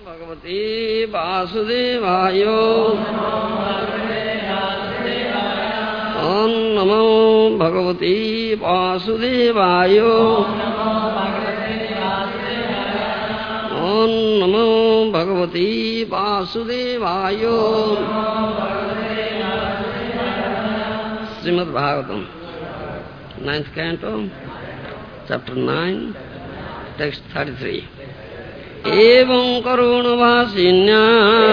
भगवते वासुदेवाय ॐ नमो भगवते वासुदेवाय ॐ नमो भगवते वासुदेवाय Srimad Bhagavatam 9th canto chapter 9 text 33 एवं करुणभासिन्या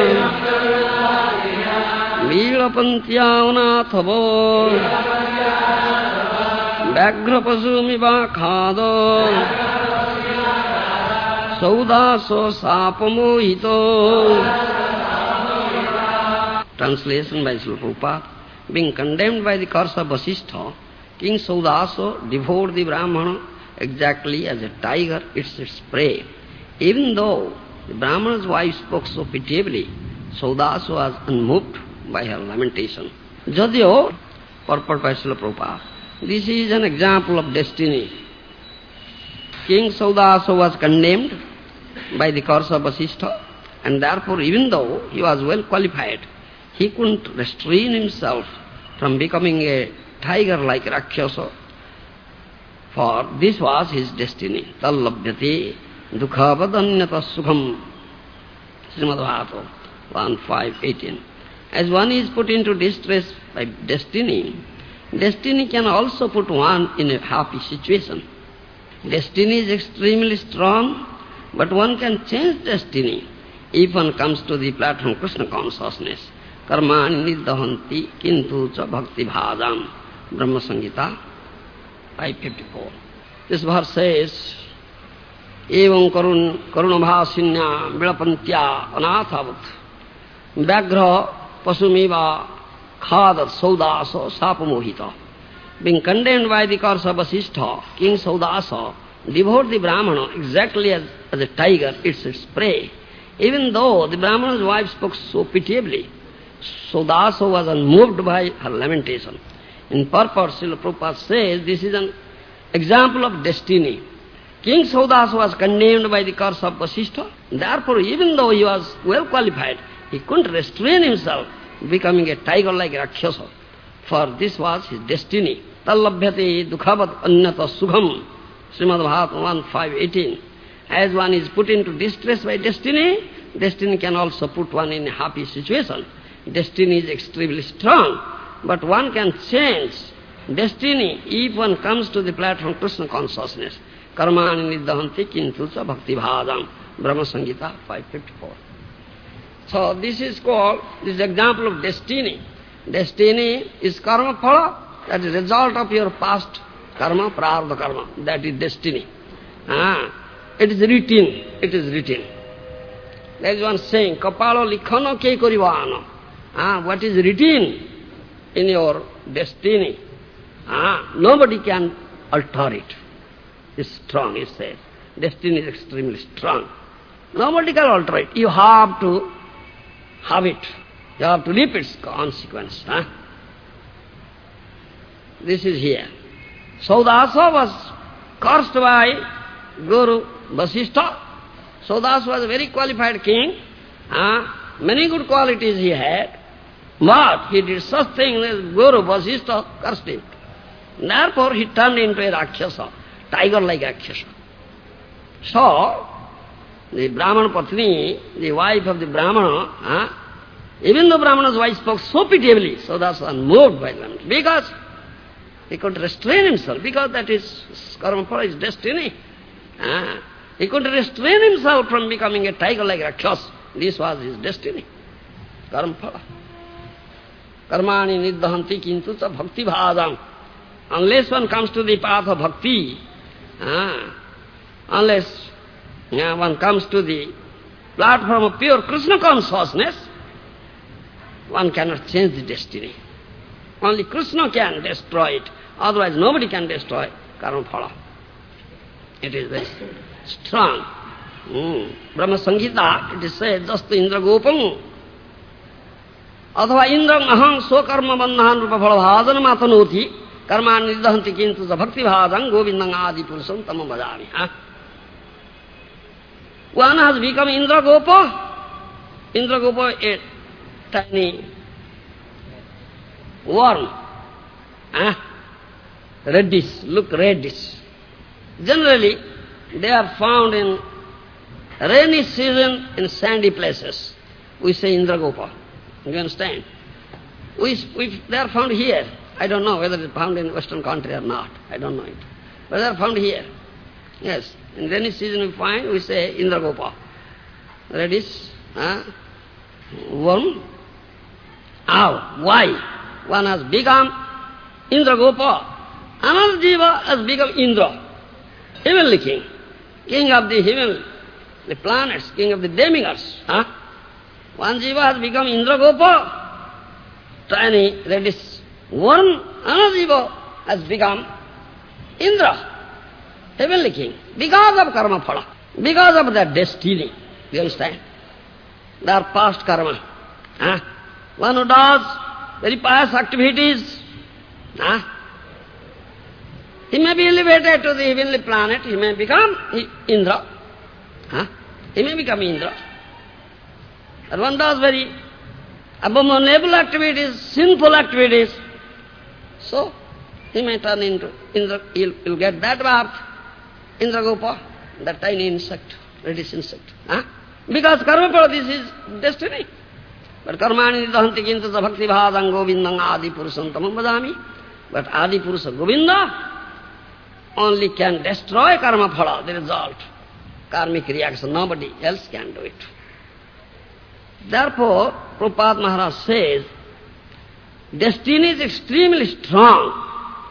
लीलपन्त्यावनाथवो व्याघ्रपशुमिवाखाद सौदासो सापमोहितो. Translation by Srila Prabhupada. Being condemned by the curse of Vasishtha, King Saudasa devoured the Brahmana exactly as a tiger eats its prey. Even though the Brahmana's wife spoke so pitiably, Saudasa was unmoved by her lamentation. Jadyo, purport by Srila Prabhupada, this is an example of destiny. King Saudasa was condemned by the curse of Vasishtha, and therefore, even though he was well qualified, he couldn't restrain himself from becoming a tiger like Rakshasa, for this was his destiny. Tallabhyate dukhavadanyata sukham. Srimad Bhagavatam 1.5.18. As one is put into distress by destiny, destiny can also put one in a happy situation. Destiny is extremely strong, but one can change destiny if one comes to the platform of Krishna consciousness. Karmani niddahanti kintu cha bhakti bhajam. Brahma Samhita 554. This verse says, Evam karunabhasinya vilapantya anathavat vyaghra pasumiva khadat saudasa sapamohita. Being condemned by the curse of Vasishtha, King Saudasa devoured the Brahmana exactly as a tiger eats its prey. Even though the Brahmana's wife spoke so pitiably, Saudasa was unmoved by her lamentation. In purport, Srila Prabhupada says, this is an example of destiny. King Saudasa was condemned by the curse of Vasishtha. Therefore, even though he was well qualified, he couldn't restrain himself, becoming a tiger like Rakshasa. For this was his destiny. Tallabhyate dukhavat anyata sukham. Srimad Bhagavatam 1.5.18. As one is put into distress by destiny, destiny can also put one in a happy situation. Destiny is extremely strong, but one can change destiny if one comes to the platform of Krishna consciousness. Karmani niddahanti kintu cha bhakti bhajam. Brahma Samhita 554. So this is called, this is example of destiny. Destiny is karma phala, that is result of your past karma, prarabdha karma. That is destiny. It is written. It is written. There is one saying, Kapalo likhano ke karivano. What is written in your destiny, nobody can alter it. It's strong, it says. Destiny is extremely strong. Nobody can alter it. You have to have it. You have to reap its consequence. This is here. Saudasa was cursed by Guru Vasishtha. Saudasa was a very qualified king. Many good qualities he had. But he did such things as Guru Vasishtha cursed him. Therefore he turned into a Rakshasa, tiger like Rakshasa. So, the Brahmana Patni, the wife of the Brahmana, even though Brahmana's wife spoke so pitiably, so that's unmoved by them, because he could restrain himself, because that is karma phala, his destiny. He could restrain himself from becoming a tiger like Rakshasa. This was his destiny. Karma phala. Karmani niddahanti kintu cha bhakti bhajam. Unless one comes to the path of bhakti, unless one comes to the platform of pure Krishna consciousness, one cannot change the destiny. Only Krishna can destroy it. Otherwise nobody can destroy karma phala. It is very strong. Brahma Samhita, it is said, Jastu Indra Gopam Adhava Indram Aham Sokarma Bandhan Rupa Phala Bhajan Matanoti Karma Niddahanti Kintu Bhakti Bhajan Govindang Adi Purusam Tamam Bhajami. One has become Indragopa. Indragopa, a tiny worm. Reddish, look reddish. Generally, they are found in rainy season in sandy places. We say Indragopa. You understand? They are found here. I don't know whether it's found in Western country or not. I don't know it. But they are found here. Yes. In rainy season we say Indragopa. Reddish, worm. How? Why? One has become Indragopa. Another jiva has become Indra, heavenly king, king of the heavenly planets, king of the demigods. One jiva has become Indragopa, tiny reddish worm. Another jiva has become Indra, heavenly king, because of karma phala, because of their destiny. You understand? Their past karma. One who does very pious activities, he may be elevated to the heavenly planet, he may become Indra. He may become Indra. And one does very abominable activities, sinful activities, so he may turn into Indra, he'll get that birth, Indragopa, that tiny insect, reddish insect. Because karma phala, this is destiny. But karmani nidahanti kintu sa bhakti bhadang govindang adi purusam tamam vadami. But adi purusa Govinda only can destroy karma phala, the result, karmic reaction. Nobody else can do it. Therefore, Prabhupada Maharaj says, destiny is extremely strong.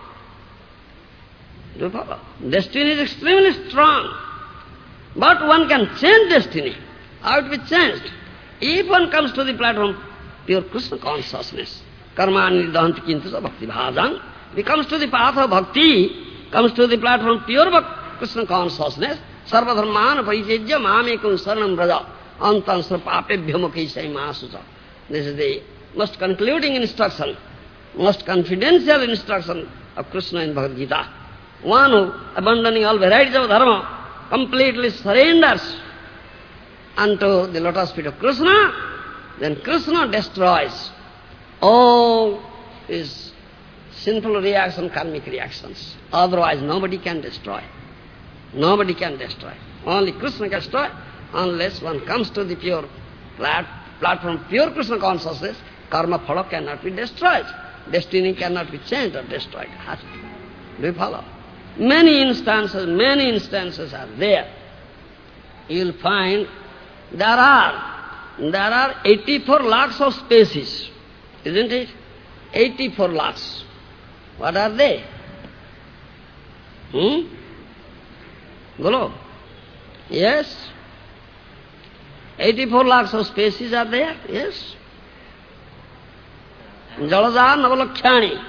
Do you follow? Destiny is extremely strong. But one can change destiny. How it will be changed? If one comes to the platform, pure Krishna consciousness, karmani nidahanti kintu sa bhakti bhajang, becomes to the path of bhakti, comes to the platform pure Krishna consciousness, sarva dharmana parijajya mamekam saranam braja, antam sarpapebhya mukhisai mahasucha. This is the most concluding instruction, most confidential instruction of Krishna in Bhagavad Gita. One who, abandoning all varieties of dharma, completely surrenders unto the lotus feet of Krishna, then Krishna destroys all his sinful reaction, karmic reactions. Otherwise nobody can destroy. Nobody can destroy. Only Krishna can destroy, unless one comes to the pure platform, pure Krishna consciousness, karma phala cannot be destroyed. Destiny cannot be changed or destroyed. Do you follow? Many instances are there. You will find there are 84 lakhs of species, isn't it? 84 lakhs. What are they? Golo? Yes? 84 lakhs of species are there? Yes? Jalaja Navalakhyani.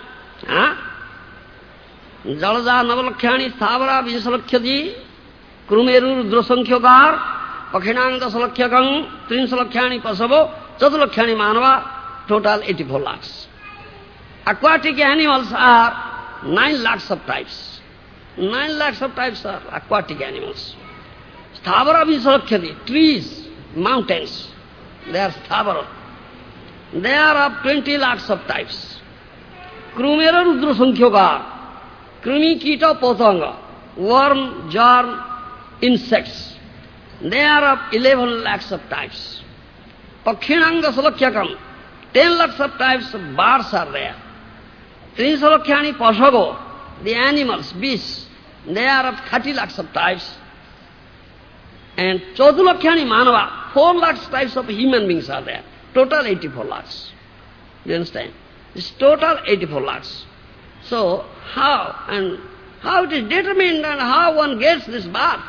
Jalaja Navalakhyani Thavara Vijasalakhyadi Krumeru Rudrasankhyogar Pakhinang Dasalakhyakang Trinsalakhyani Pasavo Chadulakhyani Manava, total 84 lakhs. Aquatic animals are 9 lakhs of types. 9 lakhs of types are aquatic animals. Sthavara Vijasalakhyadi, trees, mountains, they are sthavara. They are of 20 lakhs of types. Krumera Rudra Sankhyogar, Krumi Kita Potanga, worm, germ, insects. They are of 11 lakhs of types. Pakhinanga Salakhyakam, 10 lakhs of types of birds are there. Trisalakhyani Pashago, the animals, beasts, they are of 30 lakhs of types. And Chodulakhyani Manava, 4 lakhs types of human beings are there. Total 84 lakhs. You understand? It's total 84 lakhs. So, how it is determined and how one gets this birth?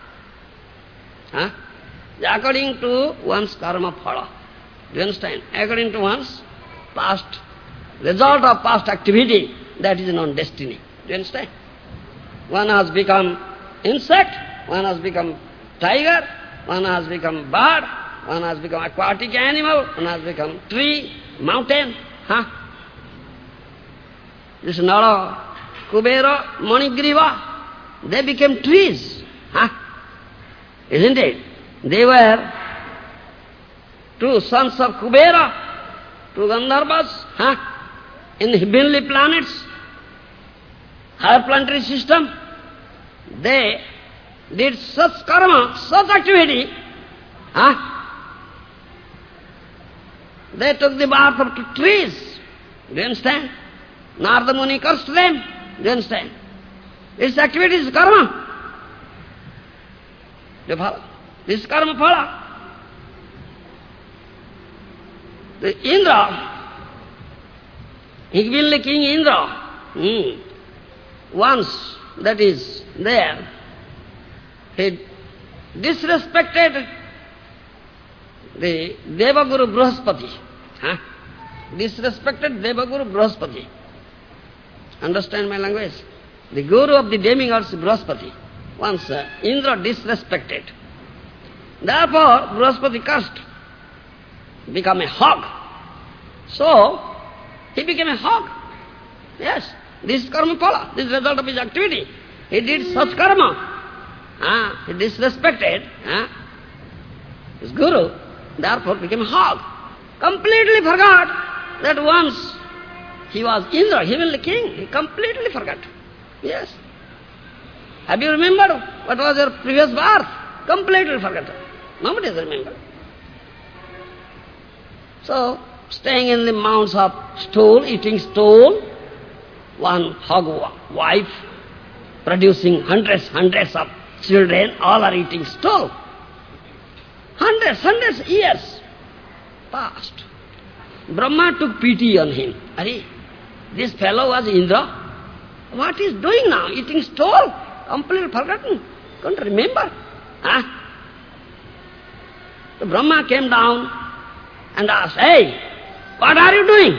According to one's karma phala. Do you understand? According to one's past, result of past activity, that is known destiny. Do you understand? One has become insect, one has become tiger, one has become bird, one has become aquatic animal, one has become tree, mountain. This Nala, Kubera, Manigriva, they became trees. Isn't it? They were two sons of Kubera, two Gandharvas, in the heavenly planets, higher planetary system. They did such karma, such activity, they took the birth of trees. Do you understand? Narada Muni cursed them. Do you understand? This activity is karma. Do you follow? This is karma phala. The Indra, heavenly king Indra, once that is there, he disrespected the Devaguru Brahaspati. Disrespected Devaguru Brahaspati. Understand my language? The guru of the demigods Brahaspati. Once Indra disrespected. Therefore Brahaspati cursed, become a hog. So he became a hog. Yes, this is karma phala. This is the result of his activity. He did such karma. He disrespected his guru, therefore became a hog. Completely forgot that once he was Indra, heavenly king. He completely forgot. Yes. Have you remembered what was your previous birth? Completely forgotten. Nobody has remembered. So, staying in the mounds of stool, eating stool, one hog wife, producing hundreds of children, all are eating stool. Hundreds years passed. Brahma took pity on him. Arey, this fellow was Indra. What is doing now? Eating stool? Completely forgotten. Can't remember. So Brahma came down and asked, hey, what are you doing?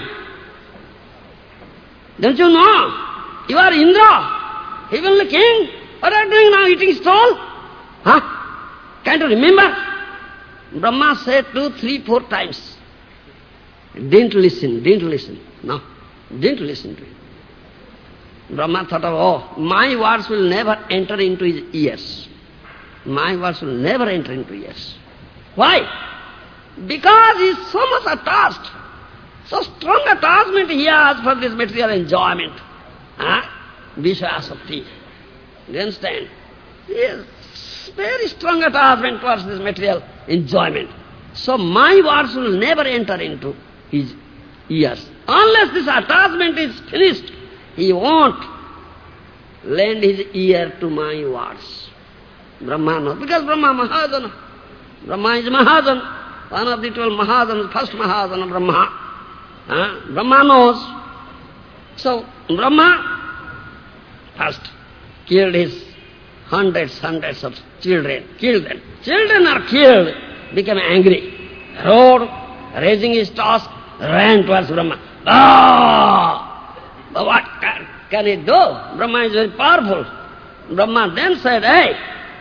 Don't you know? You are Indra, heavenly king. What are you doing now, eating stool? Can't you remember? Brahma said 2, 3, 4 times. Didn't listen. No, didn't listen to him. Brahma thought of, my words will never enter into his ears. My words will never enter into his ears. Why? Because he is so much attached, so strong attachment he has for this material enjoyment. Vishayasakti. Do you understand? He has very strong attachment towards this material enjoyment. So my words will never enter into his ears. Unless this attachment is finished, he won't lend his ear to my words. Brahma knows, because Brahma Mahajana. Brahma is Mahajana, one of the 12 Mahajanas, first Mahajana Brahma. Brahma knows. So Brahma first killed his hundreds of children, killed them. Children are killed, became angry, roared, raising his tusk, ran towards Brahma. But what can he do? Brahma is very powerful. Brahma then said, hey,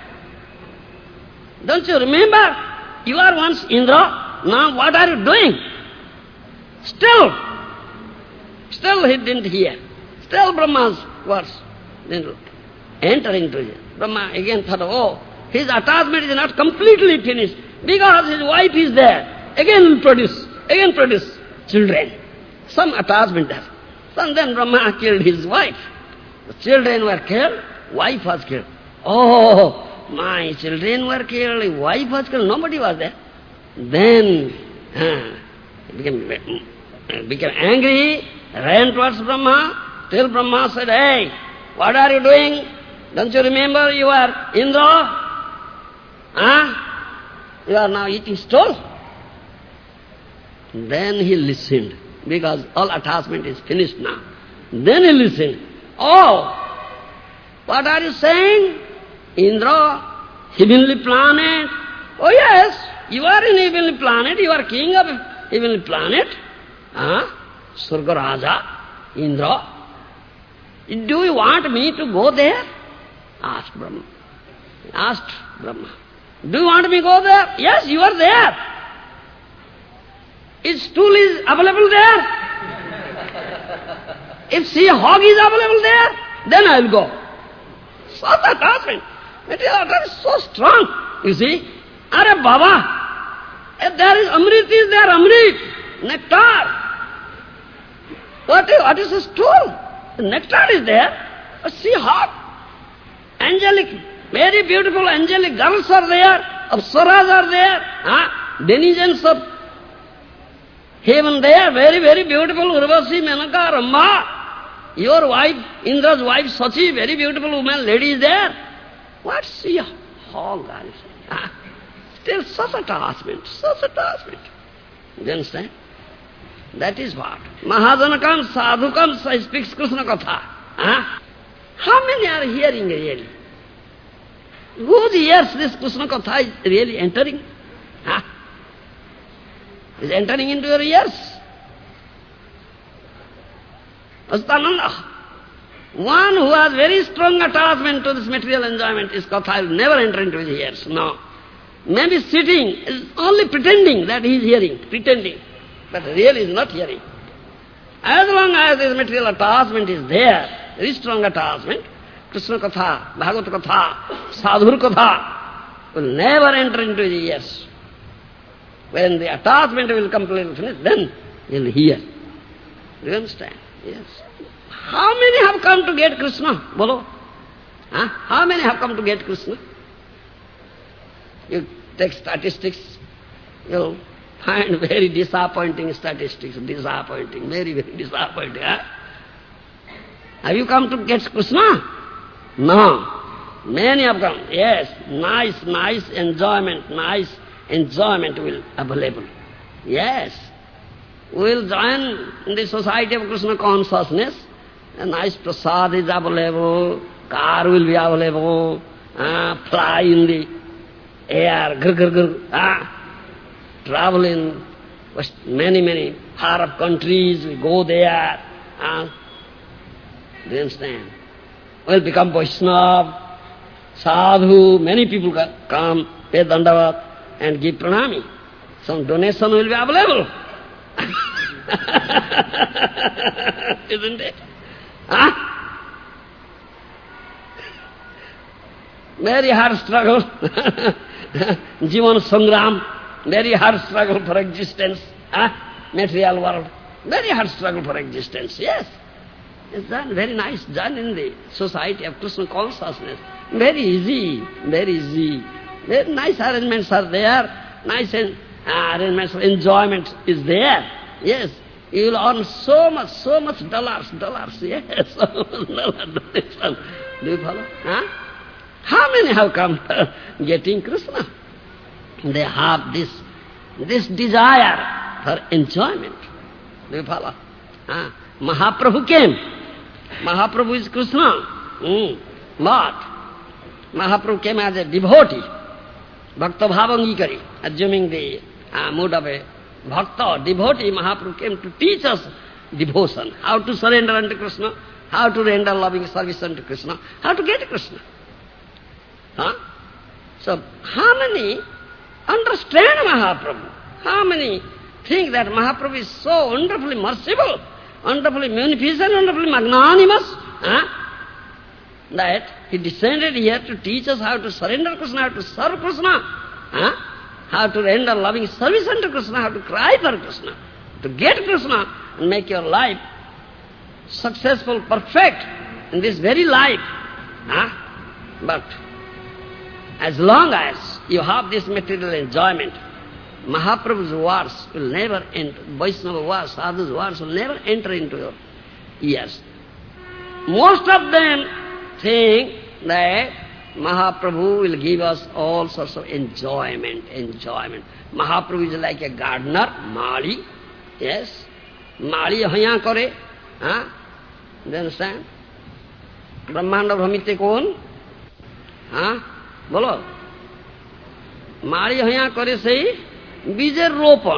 don't you remember? You are once Indra, now what are you doing? Still he didn't hear. Still Brahma's words didn't enter into it. Brahma again thought, his attachment is not completely finished, because his wife is there. Again will produce children. Some attachment there. So then Brahma killed his wife. The children were killed, wife was killed. Oh, my children were killed, wife was killed, nobody was there. Then became angry, ran towards Brahma, till Brahma said, hey, what are you doing? Don't you remember you are Indra? You are now eating stool? Then he listened, because all attachment is finished now. Then he listened. Oh, what are you saying? Indra, heavenly planet. Oh yes, you are in heavenly planet, you are king of heavenly planet. Surga Raja, Indra. Do you want me to go there? Asked Brahma. Do you want me to go there? Yes, you are there. If stool is available there, if sea hog is available there, then I will go. Such attachment. Material attachment is so strong. You see, Are Baba, there is Amrit, is there Amrit, nectar. What is a stool? The nectar is there. See hot, angelic, very beautiful angelic girls are there, apsaras are there, denizens of heaven there, very, very beautiful, Urvasi, Menaka, Ramba. Your wife, Indra's wife, Sachi, very beautiful woman, lady is there. What see all that is? Still such attachment, such attachment. You understand? That is what. Mahajanakam, sadhukam speaks Krishna Katha. How many are hearing really? Whose ears this Krishna Katha is really entering? Is entering into your ears? Astananda. One who has very strong attachment to this material enjoyment, his Katha will never enter into his ears. No. Maybe sitting is only pretending that he is hearing, pretending. But really is not hearing. As long as this material attachment is there, very strong attachment, Krishna Katha, Bhagavad Katha, Sadhur Katha will never enter into his ears. When the attachment will completely finish, then he will hear. Do you understand? Yes. How many have come to get Krishna? Bolo? How many have come to get Krishna? You take statistics, you'll find very disappointing statistics, disappointing, very, very disappointing. Have you come to get Krishna? No. Many have come. Yes, nice enjoyment will available. Yes. We will join in the society of Krishna consciousness. A nice prasad is available, car will be available, fly in the air, travel in many far-off countries, we go there. Do you understand? We'll become Vaishnava, sadhu, many people come, pay dandavat and give pranami. Some donation will be available. Isn't it? Very hard struggle. Jivan Sangram, very hard struggle for existence. Material world, very hard struggle for existence, yes. It's done very nice, done in the society of Krishna consciousness. Very easy, very easy. Very nice arrangements are there, nice arrangements of enjoyment is there. Yes, you will earn so much dollars, yes, so much dollars. Do you follow? How many have come getting Krishna? They have this desire for enjoyment. Do you follow? Mahaprabhu came. Mahaprabhu is Krishna. But Mahaprabhu came as a devotee. Bhakta bhavangikari, assuming the mood of a bhakta, devotee. Mahaprabhu came to teach us devotion, how to surrender unto Krishna, how to render loving service unto Krishna, how to get Krishna. So, how many understand Mahaprabhu? How many think that Mahaprabhu is so wonderfully merciful, wonderfully munificent, wonderfully magnanimous, that he descended here to teach us how to surrender Krishna, how to serve Krishna, how to render loving service unto Krishna, how to cry for Krishna, to get Krishna and make your life successful, perfect in this very life. But as long as you have this material enjoyment, Mahaprabhu's words will never enter, Vaishnava words, Sadhu's words will never enter into your ears. Most of them think that Mahaprabhu will give us all sorts of enjoyment. Mahaprabhu is like a gardener, Mali, yes. Mali haya kare, do you understand? Brahmanda Brahmite kon? বলো মাড়ি হইয়া করে সেই বীজের রোপণ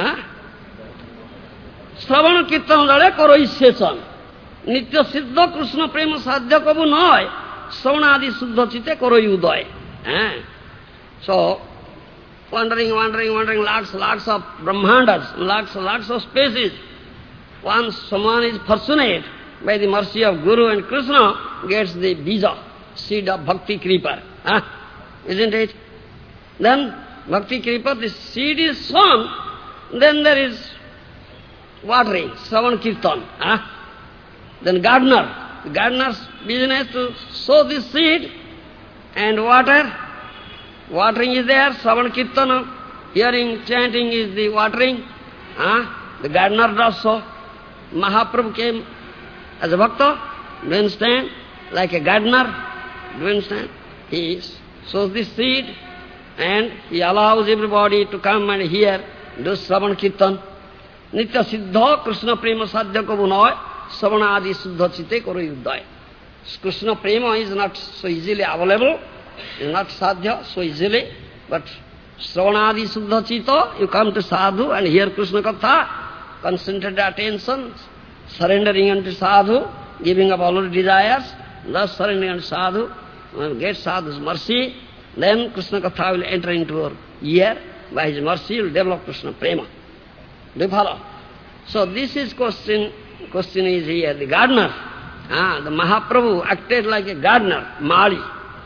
শ্রবণ কীর্তন দ্বারা করই সেচন নিত্য সিদ্ধ কৃষ্ণ প্রেম সাধ্য কবু নয় শ্রবণাদি শুদ্ধ চিতে করই উদয় So wandering lakhs of brahmandas, lakhs of spaces. Once someone is fortunate by the mercy of Guru and Krishna, gets the bija, seed of bhakti creeper. Isn't it? Then Bhakti Kripa, the seed is sown, then there is watering, Shravan Kirtan. Then gardener's business to sow this seed and water. Watering is there, Shravan Kirtan, hearing, chanting is the watering. The gardener does so. Mahaprabhu came as a bhakta, do you understand? Like a gardener, do you understand? He sows this seed and he allows everybody to come and hear, do Shravan Kirtan. Nitya Siddha Krishna Prema Sadhya Kabunoy Shravana Adi Suddha Chite Koro Yuddhaya. Krishna Prema is not so easily available, is not sadhya so easily, but Shravana Adi Suddha Chita, you come to sadhu and hear Krishna Katha, concentrated attention, surrendering unto sadhu, giving up all desires, thus surrendering unto sadhu, get sadhu's mercy, then Krishna Katha will enter into your ear, by his mercy you will develop Krishna Prema. Do you follow? So this is question is here, the gardener. The Mahaprabhu acted like a gardener, Mali.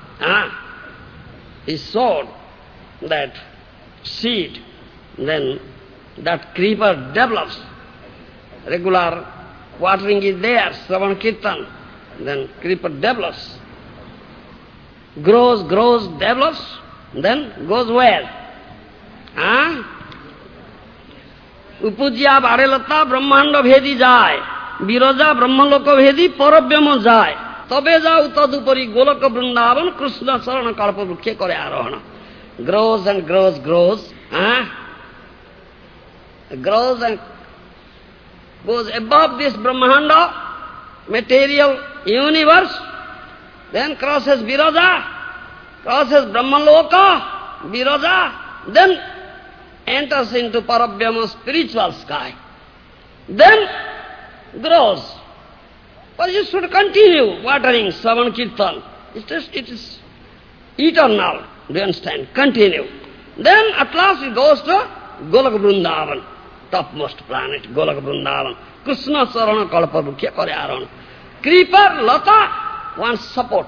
He sowed that seed, then that creeper develops. Regular watering is there, Shravan Kirtan, then creeper develops. Grows, develops, then goes where? Upujya Varelata Brahmanda Bhedi Jai, Biroja Brahmaloko Bhedi Paravyamo Jai, Tabe Jau Tadupari Golaka Vrindavan Krishna Sarana Kalpa Vrukhe Kore Arohana. Grows and grows, grows and goes above this Brahmanda, material universe, then crosses Viraja, crosses Brahmaloka, Viraja, then enters into Paravyama, spiritual sky. Then grows. But you should continue watering Shravan Kirtan. It is eternal, do you understand? Continue. Then at last it goes to Golaka Vrindavan, topmost planet, Golaka Vrindavan. Krishna Sarana Kalpa Vrukhe Kore Arana. Creeper, Lata, wants support.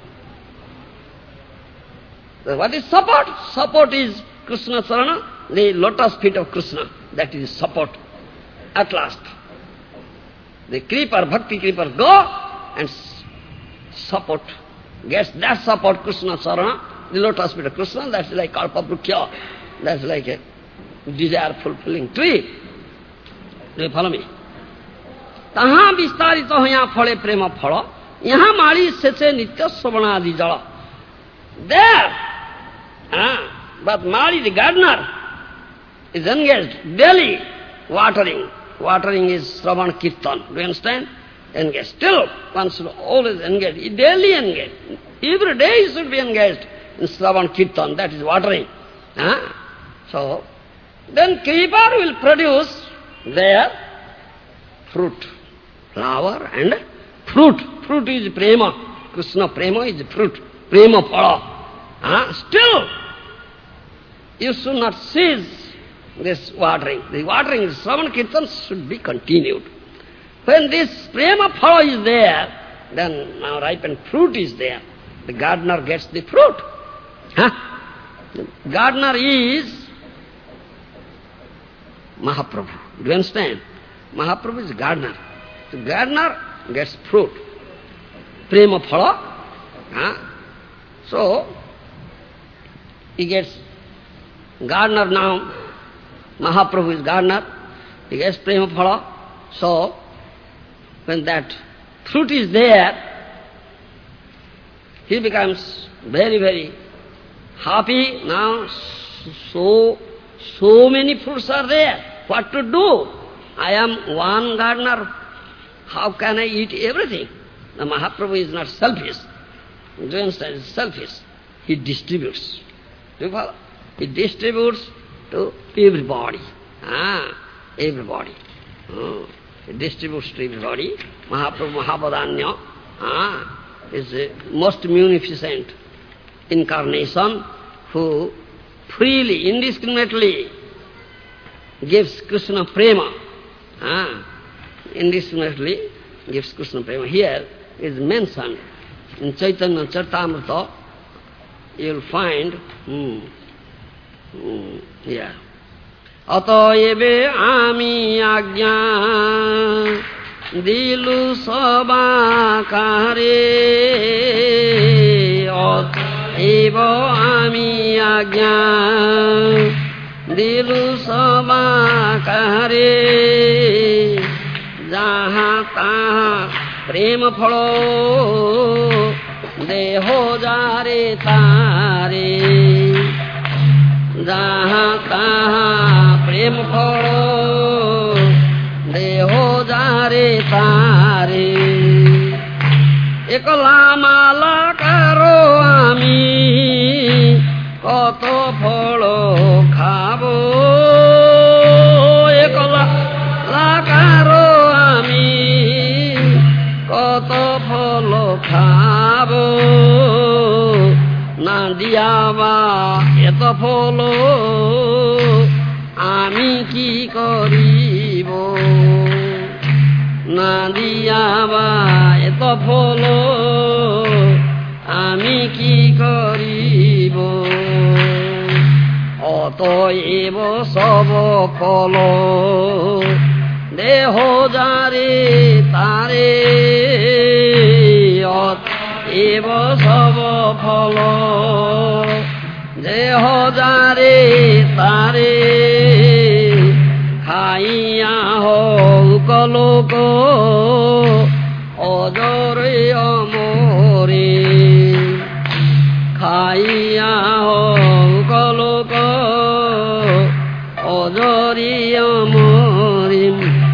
What is support? Support is Krishna Sarana, the lotus feet of Krishna. That is support. At last, the creeper, bhakti creeper, go and support. Gets that support, Krishna Sarana, the lotus feet of Krishna. That's like Kalpa Vrukya. That's like a desire-fulfilling tree. Do you follow me? Taha vistarito hoya phale prema phala, yaha mali seche nitya sravana adi jala. There, but Mali, the gardener, is engaged daily watering. Watering is Shravan Kirtan. Do you understand? Engaged. Still, one should always engage. Daily engaged. Every day you should be engaged in Shravan Kirtan. That is watering. So, then creeper will produce their fruit. Flower and fruit. Fruit is prema. Krishna prema is fruit. Prema phala. Still, you should not cease this watering. The watering is Shravan Kirtan should be continued. When this prema phala is there, then now ripened fruit is there. The gardener gets the fruit. The gardener is Mahaprabhu. Do you understand? Mahaprabhu is gardener. The gardener gets fruit. Prema phala. So, he gets gardener now. Mahaprabhu is gardener. He gets prema phala. So, when that fruit is there, he becomes very, very happy. Now, so many fruits are there. What to do? I am one gardener. How can I eat everything? The Mahaprabhu is not selfish. Do you understand? He is selfish. He distributes. Do you follow? He distributes to everybody. Everybody. He distributes to everybody. Mahaprabhu Mahabodhanya is the most munificent incarnation who freely, indiscriminately gives Krishna prema. Indiscriminately gives Krishna prema. Here is mentioned in Chaitanya Charitamrita. You will find Yeah. অতএবে আমি আজ্ঞা দিলু সবাকারে, অতএব আমি আজ্ঞা দিলু সবাকারে, যাহা তাহা প্রেম ফল দেহ যারে তারে, যাহা তাহা প্রেম ফল দেহ যারে তারে, একলা মালা কারো আমি কত ফল খাব, একলা কারো আমি কত ফল খাব, না দিয়াবা এত ফল আমি কি করিব, না দিয়াবা এত ফল আমি কি করিব, অতএব সব ফল দেহ যারে তারে, অতএব সব ফল দেহ যারে তারে, খাইয়া হোক লোক অজরে অমরে, খাইয়া হোক লোক অজরে অমরে।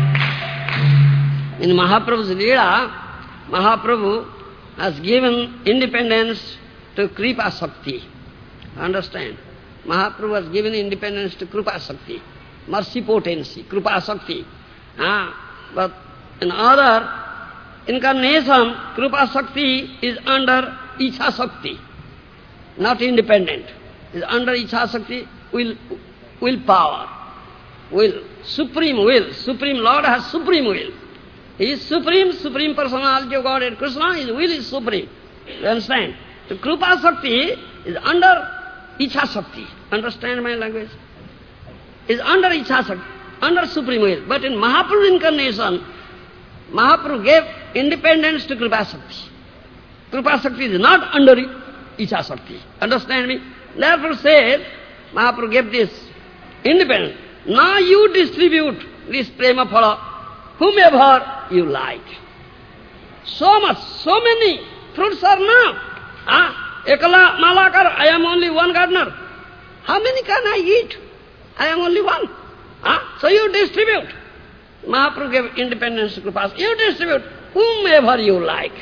In Mahaprabhu's Leela, Mahaprabhu has given independence to Kripa Shakti. Understand? Mahaprabhu has given independence to Kripa Shakti, mercy potency, Kripa Shakti. But in other incarnation, Kripa Shakti is under Ichha Shakti, not independent. Is under Ichha Shakti, will power, will, Supreme Lord has supreme will. He is supreme personality of Godhead. Krishna, his will is supreme. You understand? So Kripa Shakti is under Ichha Shakti. Understand my language? Is under Ichha Shakti, under supreme will. But in Mahaprabhu incarnation, Mahaprabhu gave independence to Kripa Shakti. Kripa Shakti is not under Ichha Shakti. Understand me? Therefore says, Mahaprabhu gave this independence. Now you distribute this prema phala whomever you like. So much, so many fruits are now. Ekala malakar, I am only one gardener. How many can I eat? I am only one. So you distribute. Mahaprabhu gave independence to Kripa. You distribute whomever you like.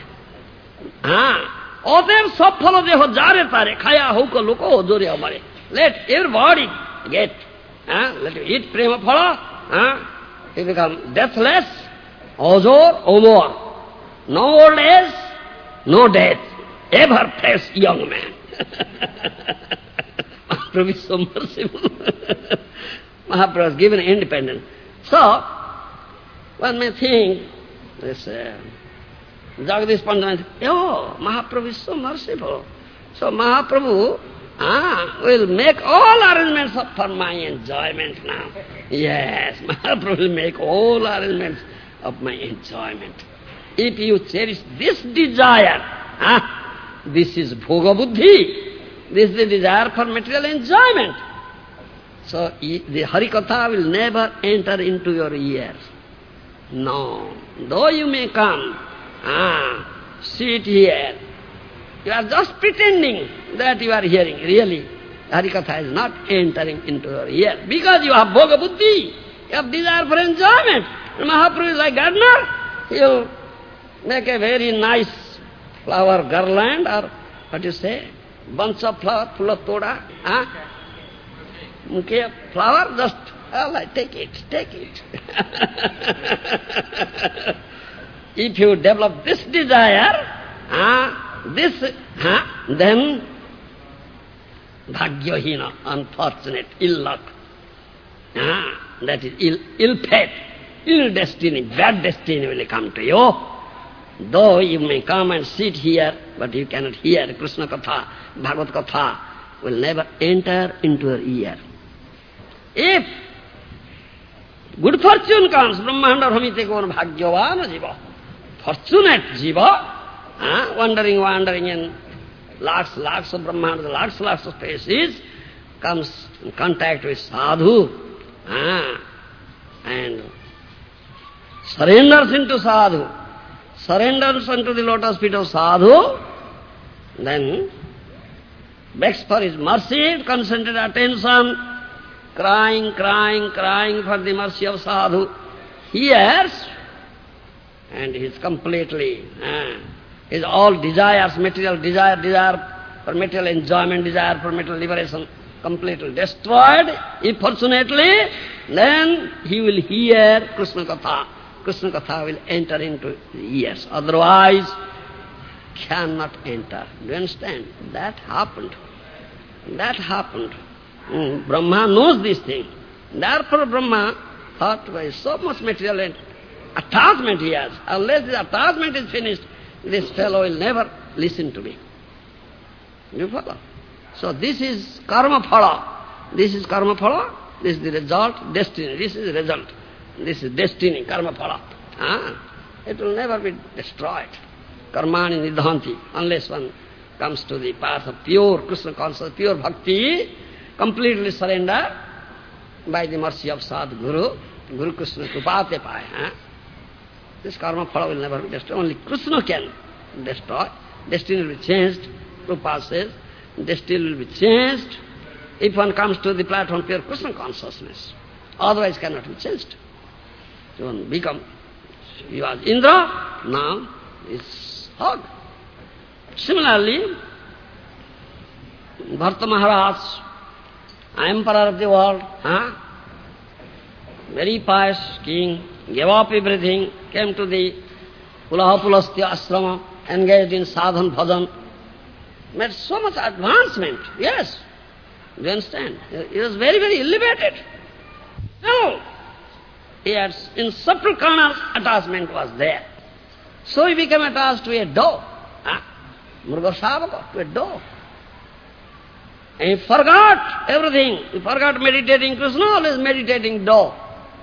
অতএব সব ফল দেহ যারে তারে, খায়া হোক লোক জোরে আমারে। Let everybody get. Let you eat prema phala. You become deathless, ojor, omor. No old age, no death. Ever fresh young man. Mahaprabhu is so merciful. Mahaprabhu has given independence. So, one may think, this Jagadish Pandit, oh, Mahaprabhu is so merciful. So Mahaprabhu will make all arrangements for my enjoyment now. Yes, Mahaprabhu will make all arrangements of my enjoyment. If you cherish this desire, this is bhoga buddhi, this is the desire for material enjoyment. So the Harikatha will never enter into your ears. No, though you may come, sit here, you are just pretending that you are hearing. Really, Harikatha is not entering into your ear because you have bhoga buddhi, you have desire for enjoyment. And Mahaprabhu is like gardener, he will make a very nice flower garland, or what you say, bunch of flower, full of toda. Okay, flower, just, take it. If you develop this desire, then bhagyahina, unfortunate, ill luck. That is ill fate, ill destiny, bad destiny will come to you. Though you may come and sit here, but you cannot hear Krishna Katha, Bhagavad Katha, will never enter into your ear. If good fortune comes, Brahmanda Bhamite Kavan Bhagyavana Jiva, fortunate Jiva, wandering in lakhs of Brahmandas, lakhs of spaces, comes in contact with sadhu, and surrenders into sadhu, surrenders unto the lotus feet of sadhu, then begs for his mercy, concentrated attention, crying for the mercy of sadhu, hears, and he is completely, his all desires, material desire for material enjoyment, desire for material liberation, completely destroyed. If fortunately, then he will hear Krishna Katha. Krishna Katha will enter into his ears. Otherwise, cannot enter. Do you understand? That happened. Brahma knows this thing. Therefore Brahma thought, by so much material attachment he has, unless the attachment is finished, this fellow will never listen to me. You follow? So this is karma phala. This is karma phala. This is the result, destiny. This is the result. This is destiny, karma phala. It will never be destroyed. Karmani nidhanti, unless one comes to the path of pure Krishna consciousness, pure bhakti, completely surrender by the mercy of Sadguru, Guru Krishna Krupate Paya. This karma phala will never be destroyed. Only Krishna can destroy. Destiny will be changed. Prabhupada says, destiny will be changed if one comes to the platform of pure Krishna consciousness. Otherwise cannot be changed. So one become, he was Indra, now is Hog. Similarly, Bharata Maharaj, emperor of the world, very pious king, gave up everything, came to the Pulaha-Pulastya ashrama, engaged in sadhan bhajan, made so much advancement, yes. Do you understand? He was very, very elevated. No. He had, in subtle carnal attachment was there. So he became attached to a doe, Murga Savaka, to a doe. And he forgot everything. He forgot meditating Krishna, always meditating doe.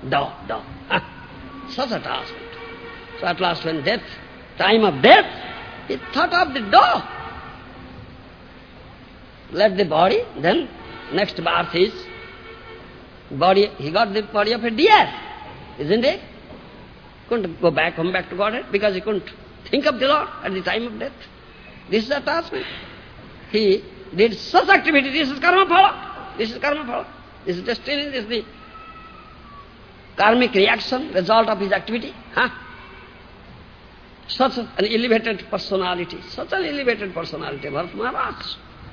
Such attachment. So at last when death, time of death, he thought of the doe. Left the body, then next birth is body, he got the body of a deer, isn't it? Couldn't go back, come back to Godhead, because he couldn't think of the Lord at the time of death. This is attachment. He did such activity, this is karma phala. This is karma phala. This is destiny, this is the karmic reaction, result of his activity. Such an elevated personality, Bharata Maharaj.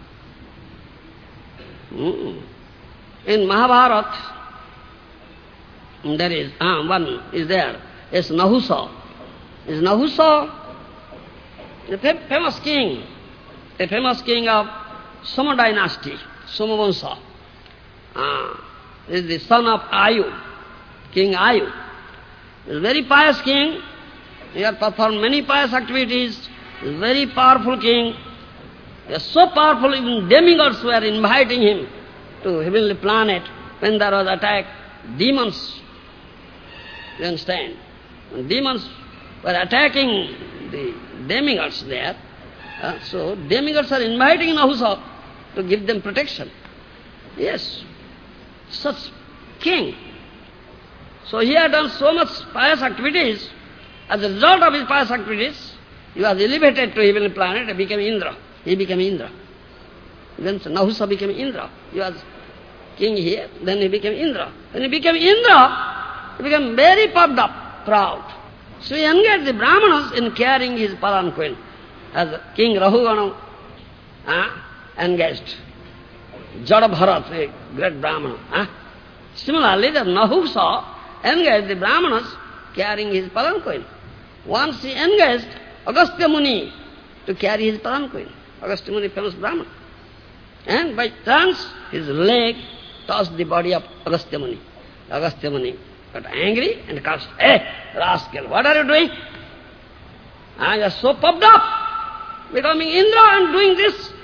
In Mahabharata, there is, one is there, is Nahusa. Is Nahusa the famous king of Soma dynasty, Soma Vansha. Is the son of Ayu, King Ayu. He is a very pious king. He has performed many pious activities. He is a very powerful king. He is so powerful, even demigods were inviting him to heavenly planet when there was attack. Demons, you understand? When demons were attacking the demigods there, so demigods are inviting Nahusa to give them protection. Yes, such king. So he had done so much pious activities. As a result of his pious activities, he was elevated to heavenly planet and became Indra. He became Indra. Then Nahusa became Indra. He was king here, then he became Indra. When he became Indra, he became very puffed up, proud. So he engaged the Brahmanas in carrying his palanquin. As King Rahugana engaged Jada Bharat, a great Brahmana. Similarly, the Nahusa engaged the Brahmanas carrying his palanquin. Once he engaged Agastya Muni to carry his palanquin. Agastya Muni, famous Brahmana. And by chance, his leg touched the body of Agastya Muni. Agastya Muni got angry and cursed, "Hey, rascal, what are you doing? You are so puffed up, becoming Indra and doing this.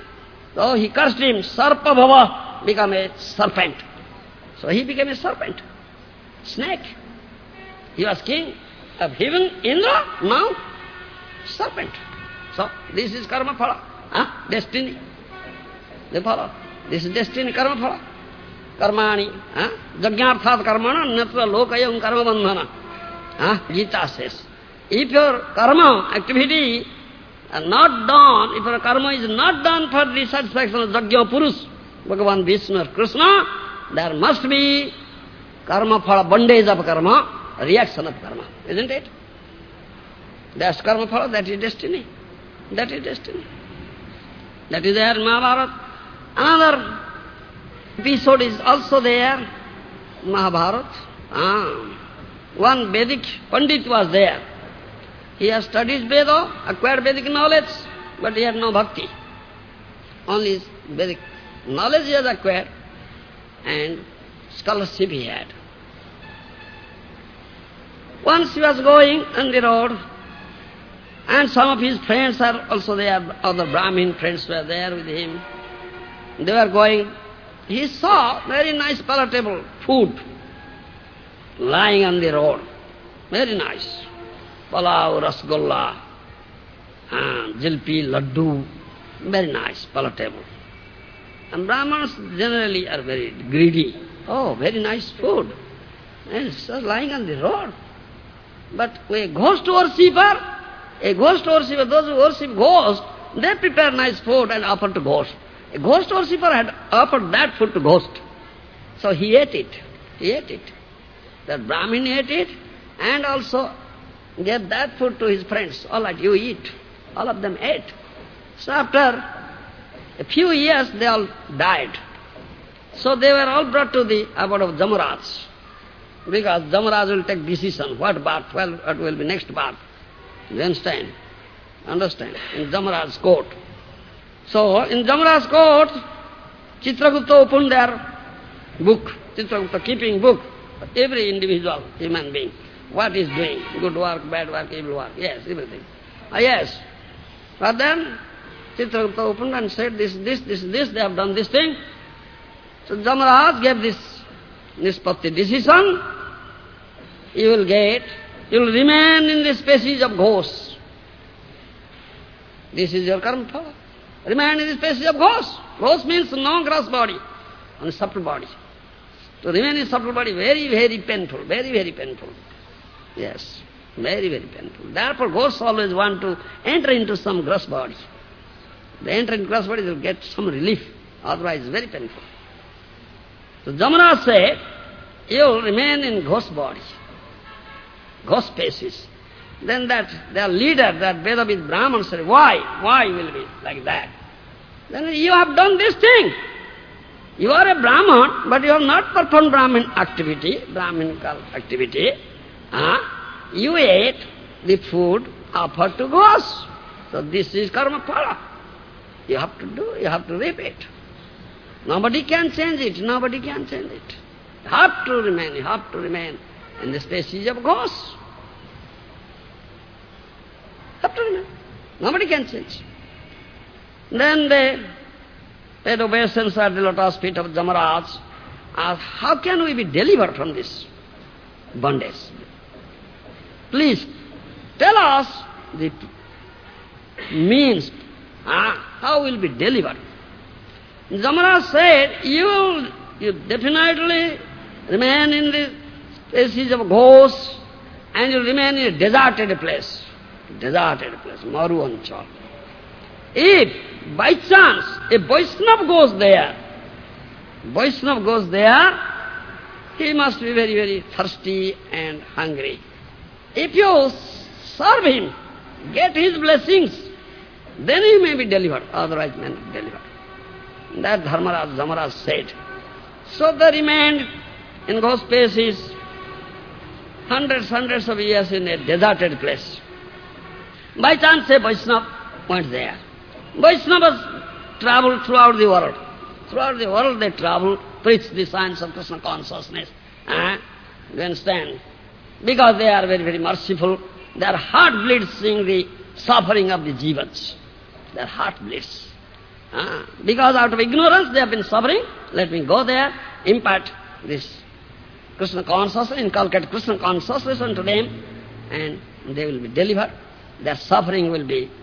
So he cursed him, Sarpa Bhava, become a serpent. So he became a serpent, snake. He was king of heaven, Indra, now serpent. So this is karma phala, destiny. They follow. This is destiny, karma phala. Karmani, Jagnarthat karmana, natra lokayam karma bandhana. Gita says, if your karma activity are not done, if your karma is not done for the satisfaction of Jagya Purush, Bhagavan Vishnu or Krishna, there must be karma phala, bondage of karma, reaction of karma, isn't it? That's karma phala, that is destiny. That is destiny. That is there in Mahabharata. Another episode is also there, Mahabharata. One Vedic Pandit was there. He has studied Veda, acquired Vedic knowledge, but he had no bhakti. Only Vedic knowledge he has acquired and scholarship he had. Once he was going on the road, and some of his friends are also there, other Brahmin friends were there with him. They were going. He saw very nice palatable food lying on the road. Very nice. Palau, rasgulla, jilpi, laddu, very nice, palatable. And Brahmins generally are very greedy. Oh, very nice food. And it's just lying on the road. But a ghost worshipper, those who worship ghost, they prepare nice food and offer to ghost. A ghost worshipper had offered that food to ghost. So he ate it. He ate it. That Brahmin ate it and also gave that food to his friends. All right, you eat. All of them ate. So after a few years, they all died. So they were all brought to the abode of Jamaraj. Because Jamaraj will take decision, what birth, what will be next birth. You understand? Understand? In Jamaraj's court. So in Jamaraj's court, Chitragupta opened their book. Chitragupta keeping book. Every individual, human being. What is doing? Good work, bad work, evil work. Yes, everything. Yes. But then Chitragupta opened and said, this, they have done this thing. So Jamaraj gave this nispatti decision. You will remain in the species of ghosts. This is your karma phala. Remain in the species of ghosts. Ghost means no gross body, only subtle body. To remain in subtle body, very, very painful, very, very painful. Yes, very, very painful. Therefore, ghosts always want to enter into some gross body. They enter into gross body, they will get some relief. Otherwise, it's very painful. So Jamaraj said, you will remain in ghost body, ghost species. Then their leader, that Vedavid Brahman said, why will it be like that? Then you have done this thing. You are a Brahman, but you have not performed Brahminical activity. You ate the food offered to ghosts. So this is karma phala. You have to do, you have to reap it. Nobody can change it, nobody can change it. You have to remain in the species of ghosts. Have to remain. Nobody can change. Then they paid obeisance at the lotus feet of Jamaraj. Asked, how can we be delivered from this bondage? Please tell us the means, how will be delivered. Jamaraj said, you definitely remain in the species of ghosts and you remain in a deserted place, Maru Anchal. If by chance a Vaishnava goes there, he must be very, very thirsty and hungry. If you serve him, get his blessings, then he may be delivered, otherwise may not be delivered. That Jamaraj said. So they remained in ghost spaces hundreds of years in a deserted place. By chance a Vaishnava went there. Vaishnavas travel throughout the world. Throughout the world they travel, preach the science of Krishna consciousness. You understand? Because they are very, very merciful. Their heart bleeds seeing the suffering of the jivas. Their heart bleeds. Because out of ignorance they have been suffering. Let me go there, impart this Krishna consciousness, inculcate Krishna consciousness unto them, and they will be delivered. Their suffering will be,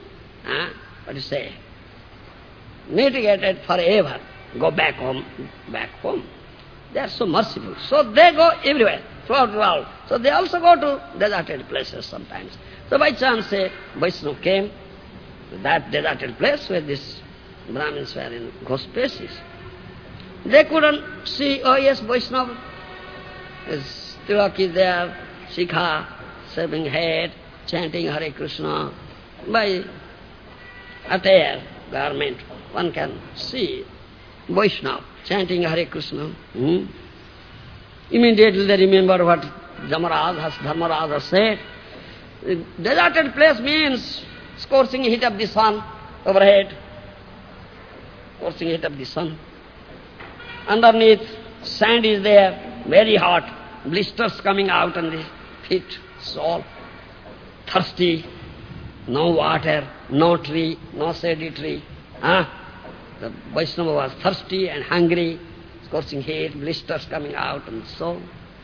mitigated forever. Go back home, back home. They are so merciful. So they go everywhere, throughout the world. So they also go to deserted places sometimes. So by chance a Vaishnava came to that deserted place where these Brahmins were in ghost places. They couldn't see, oh yes, Vaishnava is Tilak there, Shikha, shaving head, chanting Hare Krishna. By attire, garment, one can see Vaishnava chanting Hare Krishna. Immediately they remember what Dharmaraj has said. Deserted place means scorching heat of the sun overhead. Scorching heat of the sun. Underneath, sand is there, very hot, blisters coming out on the feet, sole, thirsty, no water, no tree, no shady tree. The Vaishnava was thirsty and hungry, scorching heat, blisters coming out and so.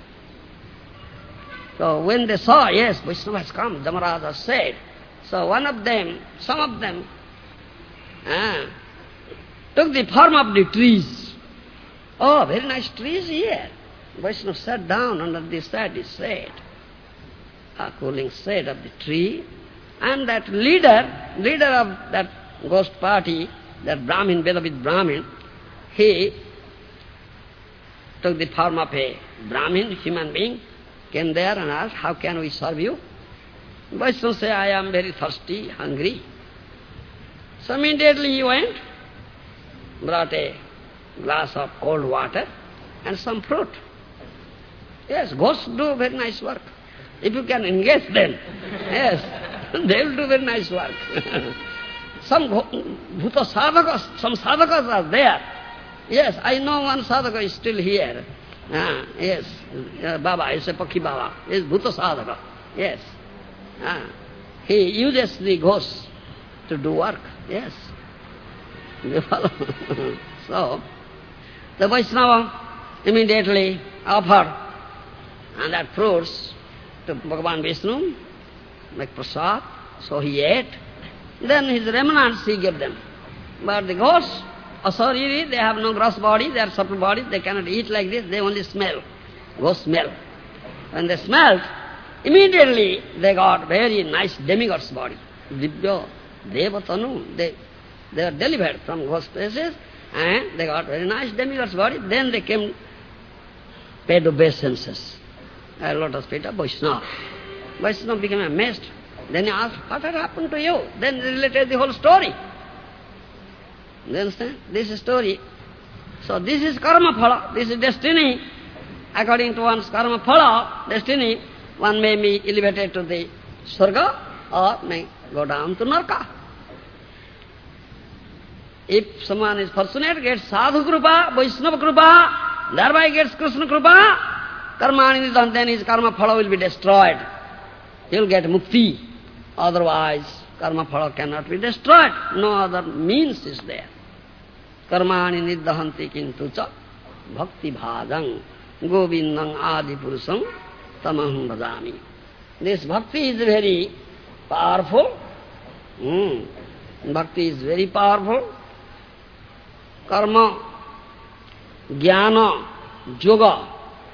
So when they saw, yes, Vaishnava has come, Dharmaraj has said. So some of them took the form of the trees. Oh, very nice trees here. Vaishnava sat down under the shady shade, a cooling shade of the tree. And that leader of that ghost party, that Brahmin, Vedavit Brahmin, he took the form of a Brahmin, human being, came there and asked, how can we serve you? Vaishnava said, I am very thirsty, hungry. So immediately he went, brought a glass of cold water and some fruit. Yes, ghosts do very nice work. If you can engage them, yes, they will do very nice work. Some bhuta sadhakas, some sadhakas are there. Yes, I know one sadhaka is still here. Yes, Baba, is a Pakhi Baba, he is bhuta sadhaka. Yes. He uses the ghosts to do work. Yes. You follow? So, the Vaishnava immediately offered and that fruits to Bhagavan Vishnu, like prasad, so he ate. Then his remnants he gave them. But the ghosts, asariri, they have no gross body, they are subtle body, they cannot eat like this, they only smell. Ghosts smell. When they smelled, immediately they got very nice demigod's body. Divya, Devatanu, they were delivered from ghost places and they got very nice demigod's body. Then they came, paid obeisances. A lotus feet of Vaishnava. Vaishnava became amazed. Then he asked, what had happened to you? Then he related the whole story. You understand? This is story. So this is karma phala, this is destiny. According to one's karma phala, destiny, one may be elevated to the Swarga or may go down to Naraka. If someone is fortunate, gets sadhu krupa, Vaishnava krupa, thereby gets Krishna krupa, karmani nidhan, then his karma phala will be destroyed. He will get mukti. Otherwise, karma phala cannot be destroyed. No other means is there. Karmani niddahanti kintucha bhakti bhajang govindang adi purusam tamaham bhajami. This bhakti is very powerful. Bhakti is very powerful. Karma, jnana, yoga.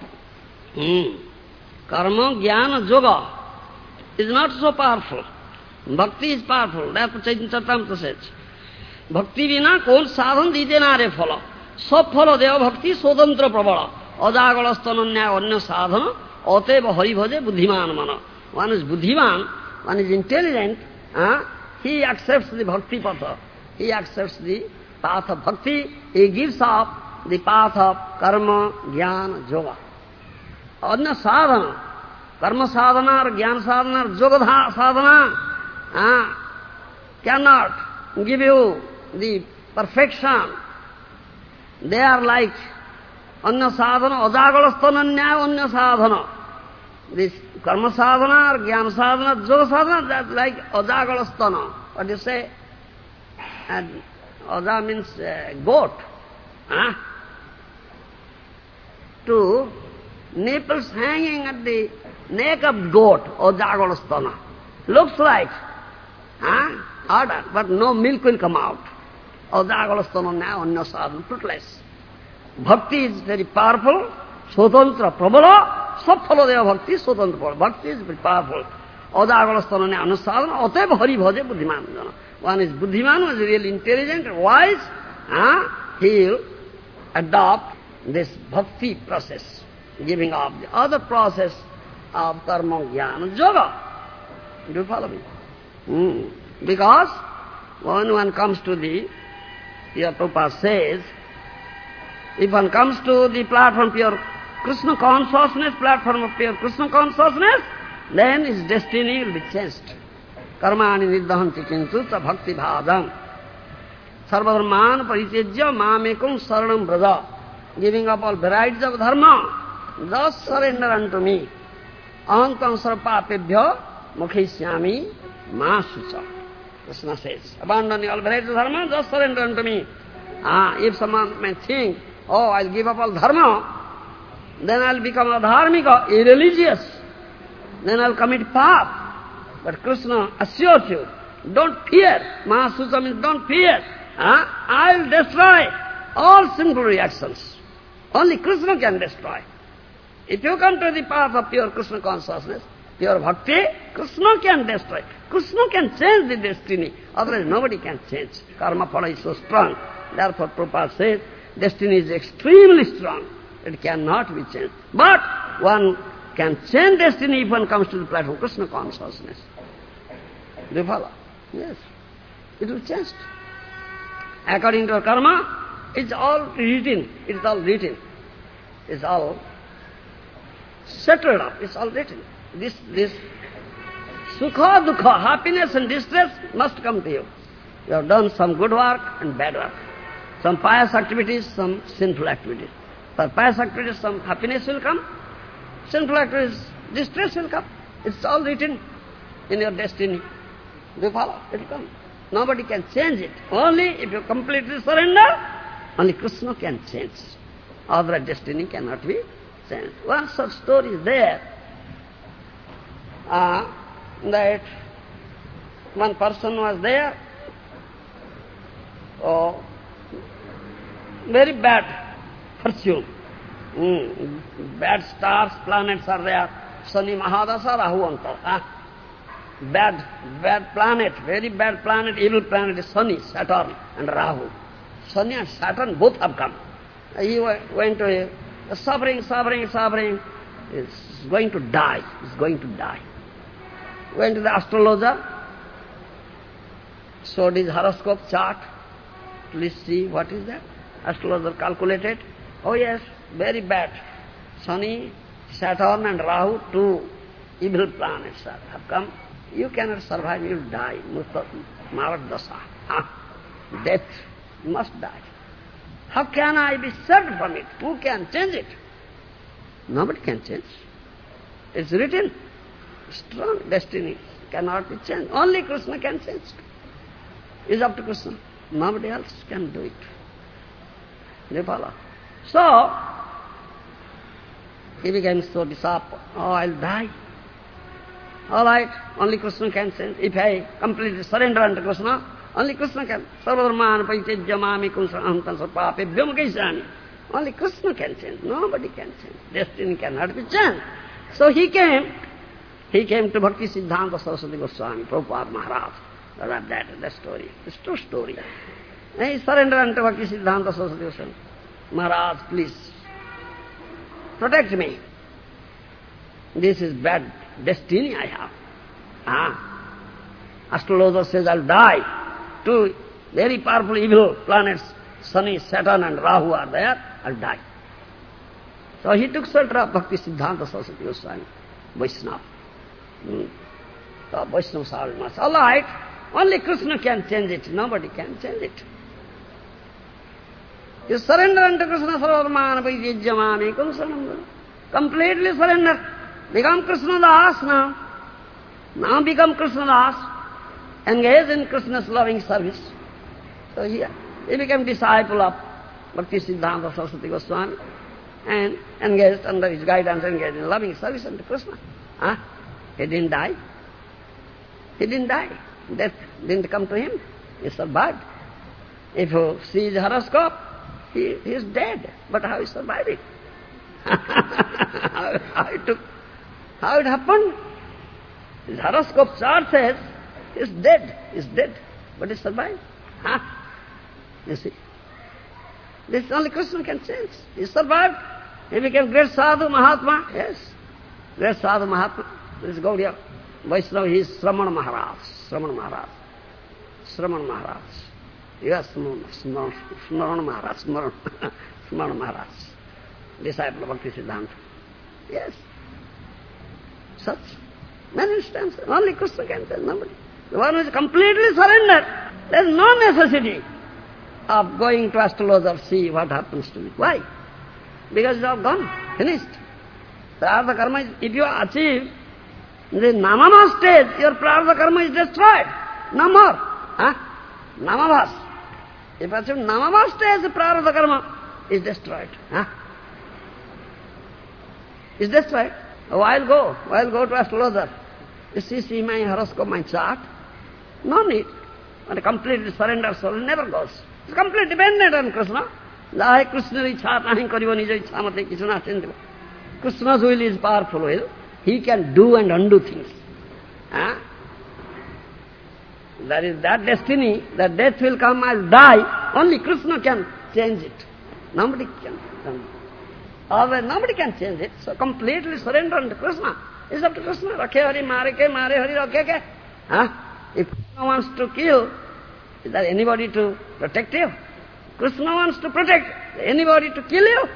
Karma, jnana, yoga is not so powerful. Bhakti is powerful. Therefore Chaitanya Charitamrita says, Bhakti vina kon sadhan dite na re phala. Sab phala deva bhakti sodantra prabala. Ajagalastananya anya sadhana ateva hari bhaje buddhiman mana. One is buddhiman, one is intelligent, he accepts the bhakti patha. He accepts the path of bhakti. He gives up the path of karma, jnana, yoga. Anya sadhana. Karma sadhana or jnana sadhana or yoga sadhana cannot give you the perfection. They are like anya sadhana, ajagalasthana anya sadhana. This karma sadhana or jnana sadhana, yoga sadhana, that's like ajagalasthana. What do you say? And Oja means goat. To nipples hanging at the neck of goat, Ojagalastana. Looks like order, but no milk will come out. Ojagalastana now anya sadhu, fruitless. Bhakti is very powerful, Sotantra, Prabhala, Saphaladeva Bhakti, Sotantra. Bhakti is very powerful. Ojagalastana ne anusadhana, Oteva Hari Bhaje Buddhiman. One is Buddhiman, one is really intelligent, wise, he will adopt this bhakti process, giving up the other process of karma, jnana, yoga. Do you follow me? Because when one comes to the, here Prabhupada says, if one comes to the platform pure Krishna consciousness, platform of pure Krishna consciousness, then his destiny will be changed. Karmani niddahanti kintu sa bhakti bhajam. Sarvadharman paritejya mamekam saranam braja. Giving up all varieties of dharma, just surrender unto me. Ahantam sarpapebhya mukhisyami ma sucha. Krishna says, abandoning all varieties of dharma, just surrender unto me. If someone may think, oh, I'll give up all dharma, then I'll become adharmika, irreligious. Then I'll commit pap. But Krishna assures you, don't fear. Mahasucha means don't fear. I'll destroy all sinful reactions. Only Krishna can destroy. If you come to the path of pure Krishna consciousness, pure bhakti, Krishna can destroy. Krishna can change the destiny. Otherwise nobody can change. Karma phala is so strong. Therefore Prabhupada says, destiny is extremely strong. It cannot be changed. But one can change destiny if one comes to the platform of Krishna consciousness. Do you follow? Yes. It will change. According to our karma, it's all written. It's all written. It's all settled up. It's all written. This sukha, dukha, happiness and distress must come to you. You have done some good work and bad work. Some pious activities, some sinful activities. For pious activities, some happiness will come. Sinful activities, distress will come. It's all written in your destiny. Do you follow? It will come. Nobody can change it. Only if you completely surrender, only Krishna can change. Otherwise destiny cannot be changed. One such story is there, that one person was there, very bad fortune. Bad stars, planets are there. Shani Mahadasa, Rahu Anta. Bad planet, very bad planet, evil planet is Shani, Saturn and Rahu. Shani and Saturn both have come. He went to suffering. He's going to die. Went to the astrologer, showed his horoscope chart. Please see what is that. Astrologer calculated. Oh yes, very bad. Shani, Saturn and Rahu, two evil planets have come. You cannot survive, you will die. Marat dasa. Death. You must die. How can I be saved from it? Who can change it? Nobody can change. It's written. Strong destiny cannot be changed. Only Krishna can change. It's up to Krishna. Nobody else can do it. They follow. So, he became so disappointed. Oh, I'll die. All right, only Krishna can change. If I completely surrender unto Krishna, only Krishna can. Sarvadharman paitejyamami kunsahantam sarpapebhyam kaisani. Only Krishna can change. Nobody can change. Destiny cannot be changed. So he came to Bhakti Siddhanta Saraswati Goswami, Prabhupada Maharaj. That story. It's true story. And he surrendered unto Bhakti Siddhanta Saraswati Goswami. Maharaj, please, protect me. This is bad destiny I have. Astrologer says I'll die. Two very powerful evil planets, Shani, Saturn and Rahu are there, I'll die. So he took shelter of Bhakti Siddhanta Saraswati Goswami, Vaishnava. So Vaishnavas are much. All right, only Krishna can change it, nobody can change it. You surrender unto Krishna, sarvadharmana paitejyamami kunsahantam. Completely surrender. Become Krishna Das now. Now become Krishna Das. Engage in Krishna's loving service. So here, He became disciple of Bhakti Siddhanta Saraswati Goswami and engaged under his guidance, engaged in loving service unto Krishna. He didn't die. He didn't die. Death didn't come to him. He survived. If you see his horoscope, he is dead. But how he survived it? How it happened? His horoscope chart says he is dead, but he survived. You see? This only Krishna can change. He survived. He became great sadhu, Mahatma. Yes, great sadhu, Mahatma. This is Gaudiya Vaishnava, he is Sramana Maharaj. Sramana Maharaj. Yes, Smarana Maharaj. Smarana Maharaj. Disciple of Bhakti Siddhanta. Yes. Such many instances. Only Krishna can tell, nobody. The one who is completely surrendered, there is no necessity of going to astrologer, see what happens to me. Why? Because you have gone, finished. Prarabdha karma is, if you achieve the namama stage, your prarabdha karma is destroyed. No more. Namavas. If you achieve namama stage, the prarabdha karma is destroyed. Is destroyed. I'll go to astrologer. You see my horoscope, my chart. No need. When a completely surrendered soul never goes. It's completely dependent on Krishna. Jai Krishna ichha nahi karibo nija ichha mate kichu na chintibo. Krishna's will is powerful will. He can do and undo things. That is that destiny, that death will come, I'll die. Only Krishna can change it. Nobody can. Otherwise, nobody can change it. So completely surrender to Krishna. It's up to Krishna. Rakhe hari, mare hari, rakhe ke. If Krishna wants to kill, is there anybody to protect you? Krishna wants to protect. Anybody to kill you?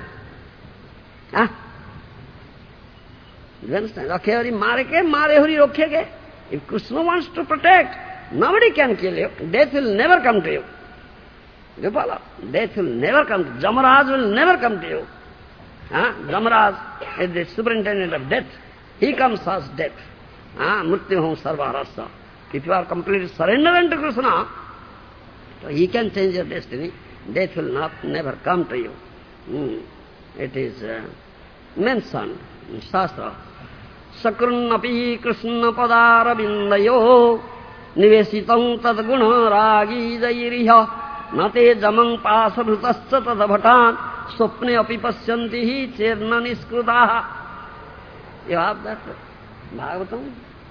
You understand? Rakhe hari, mare hari, rakhe ke. If Krishna wants to protect, nobody can kill you. Death will never come to you. You follow? Death will never come to you. Jamaraj will never come to you. Jamaraj is the superintendent of death. He comes as death. Mrityuham sarvarasa. If you are completely surrendered to Krishna, so he can change your destiny. Death will never come to you. It is mentioned in Shastra. Sakrunnapi Krishna padara bindayo nivesitam tadguna ragi jairiha nate jamang pasabhutascha tadabhatan swapne api pasyanti hi cherna niskrudaha. You have that Bhagavatam?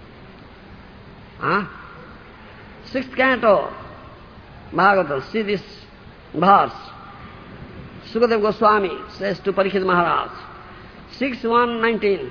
6th canto, Bhagavatam. See this verse. Sukadeva Goswami says to Parikshit Maharaj, 6:119.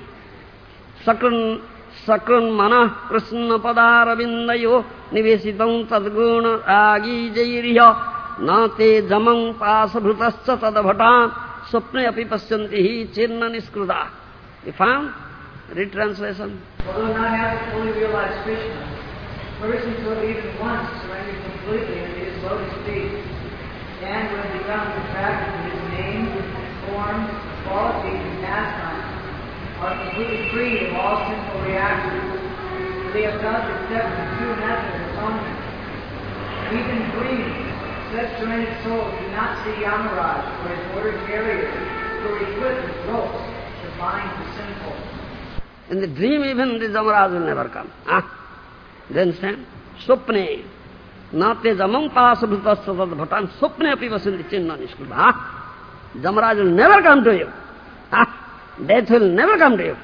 Sakrun mana Krishna padara bindayo nivesitam tadguna agi jairiya nate jamang pasabhutascha tadabhatan swapne api pasyanti hi chirna niskruda. You found? Read translation. Although not having fully realized Krishna, persons who have even once surrendered completely into his lotus feet, and who have become attracted to his name, form, qualities, and pastimes, are completely freed of all sinful reactions. They have thus accepted the true method of atonement. Even dreaming, such surrendered souls do not see Yamaraj or his ordered carriers who are equipped with ropes to bind the sinful. In the dream even the Jamaraj will never come. You understand? Swapne. Nate jamam pasabhutascha tadabhatan swapne api vasanti chinna niskruda. Jamaraj will never come to you. Death will never come to you.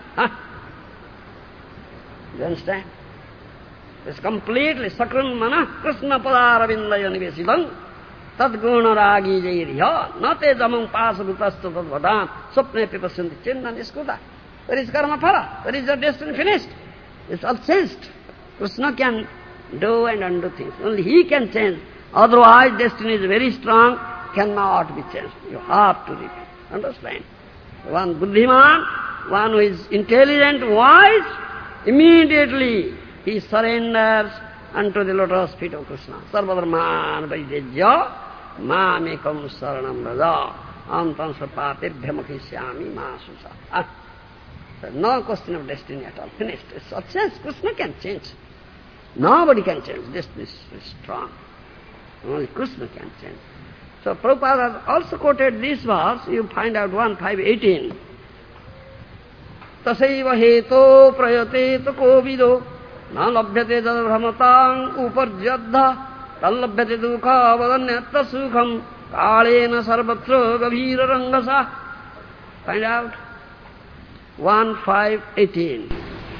You understand? It's completely sakran mana Krishna padara bindayo nivesitam tadguna ragi jairiya nate jamam pasabhutascha tadabhatan swapne api vasanti chinna niskruda. Where is karma phala? Where is your destiny finished? It's all changed. Krishna can do and undo things. Only he can change. Otherwise, destiny is very strong, cannot be changed. You have to repeat. Understand? One buddhiman, one who is intelligent, wise, immediately he surrenders unto the lotus feet of Krishna. Sarvadharman vaidejya mamekam saranam raja antam sapatebhyamakhishyami masusa. No question of destiny at all. Finished. It's all changed. Krishna can change. Nobody can change. Destiny is strong. Only Krishna can change. So Prabhupada has also quoted this verse, you find out 1:5:18. Tasaiva heto prayateto kovido na labhyate jadbhramatang uparjadha tallabhyate dukha vadanyata sukham kalena sarvatra gavira rangasa. Find out 1:5:18.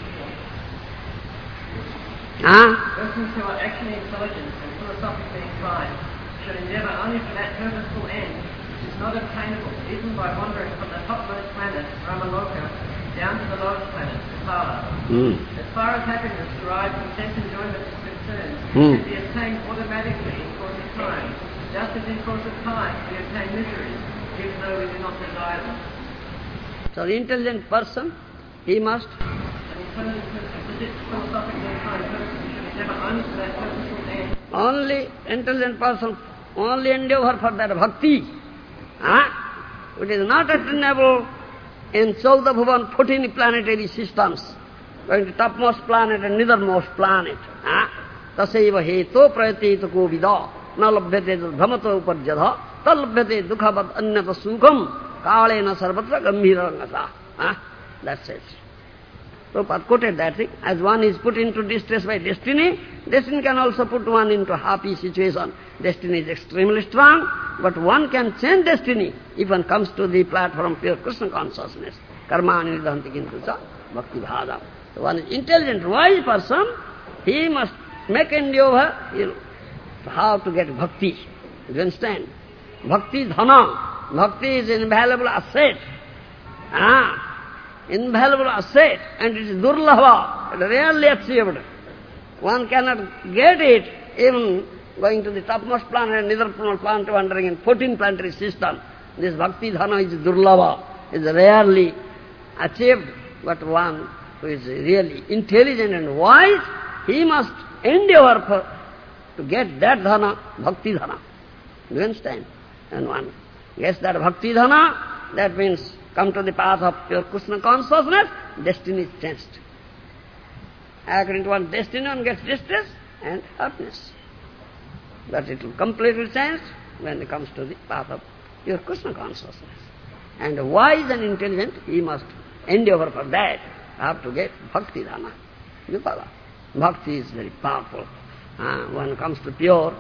Persons who are actually intelligent and philosophically inclined should endeavour only for that purposeful end, which is not obtainable even by wandering from the topmost planet, Brahmaloka, down to the lowest planet, Pala. As far as happiness derived from sense enjoyment is concerned, it can be attained automatically in course of time, just as in course of time we obtain miseries, even though we do not desire them. So the intelligent person, he must only intelligent person only endeavor for that bhakti, which is not attainable in Chauda Bhuvan, 14 planetary systems, going to topmost planet and nethermost planet. Tasaiva heto prayateto kovida na labhyate dhamato uparjadha talabhyate dukhavad anyata sukham kalena sarvatra gambhira rangasa. That's it. Prabhupada quoted that thing. As one is put into distress by destiny, destiny can also put one into a happy situation. Destiny is extremely strong, but one can change destiny if one comes to the platform of pure Krishna consciousness. Karmani nidhanti kintu cha bhakti bhadam. So one is intelligent, wise person, he must make endeavor how to get bhakti. You understand? Bhakti dhana. Bhakti is an invaluable asset. Invaluable asset, and it is durlabha, rarely achieved. One cannot get it even going to the topmost planet and nethermost planet wandering in 14 planetary system. This bhakti dhana is durlabha, is rarely achieved, but one who is really intelligent and wise, he must endeavor to get that dhana, bhakti dhana. Do you understand? And one gets that bhakti dhana, that means come to the path of pure Krishna consciousness, destiny is changed. According to one's destiny, one gets distress and happiness. But it will completely change when it comes to the path of pure Krishna consciousness. And wise and intelligent, he must endeavor for that, have to get bhakti dhana. Vipala. Bhakti is very powerful. When it comes to pure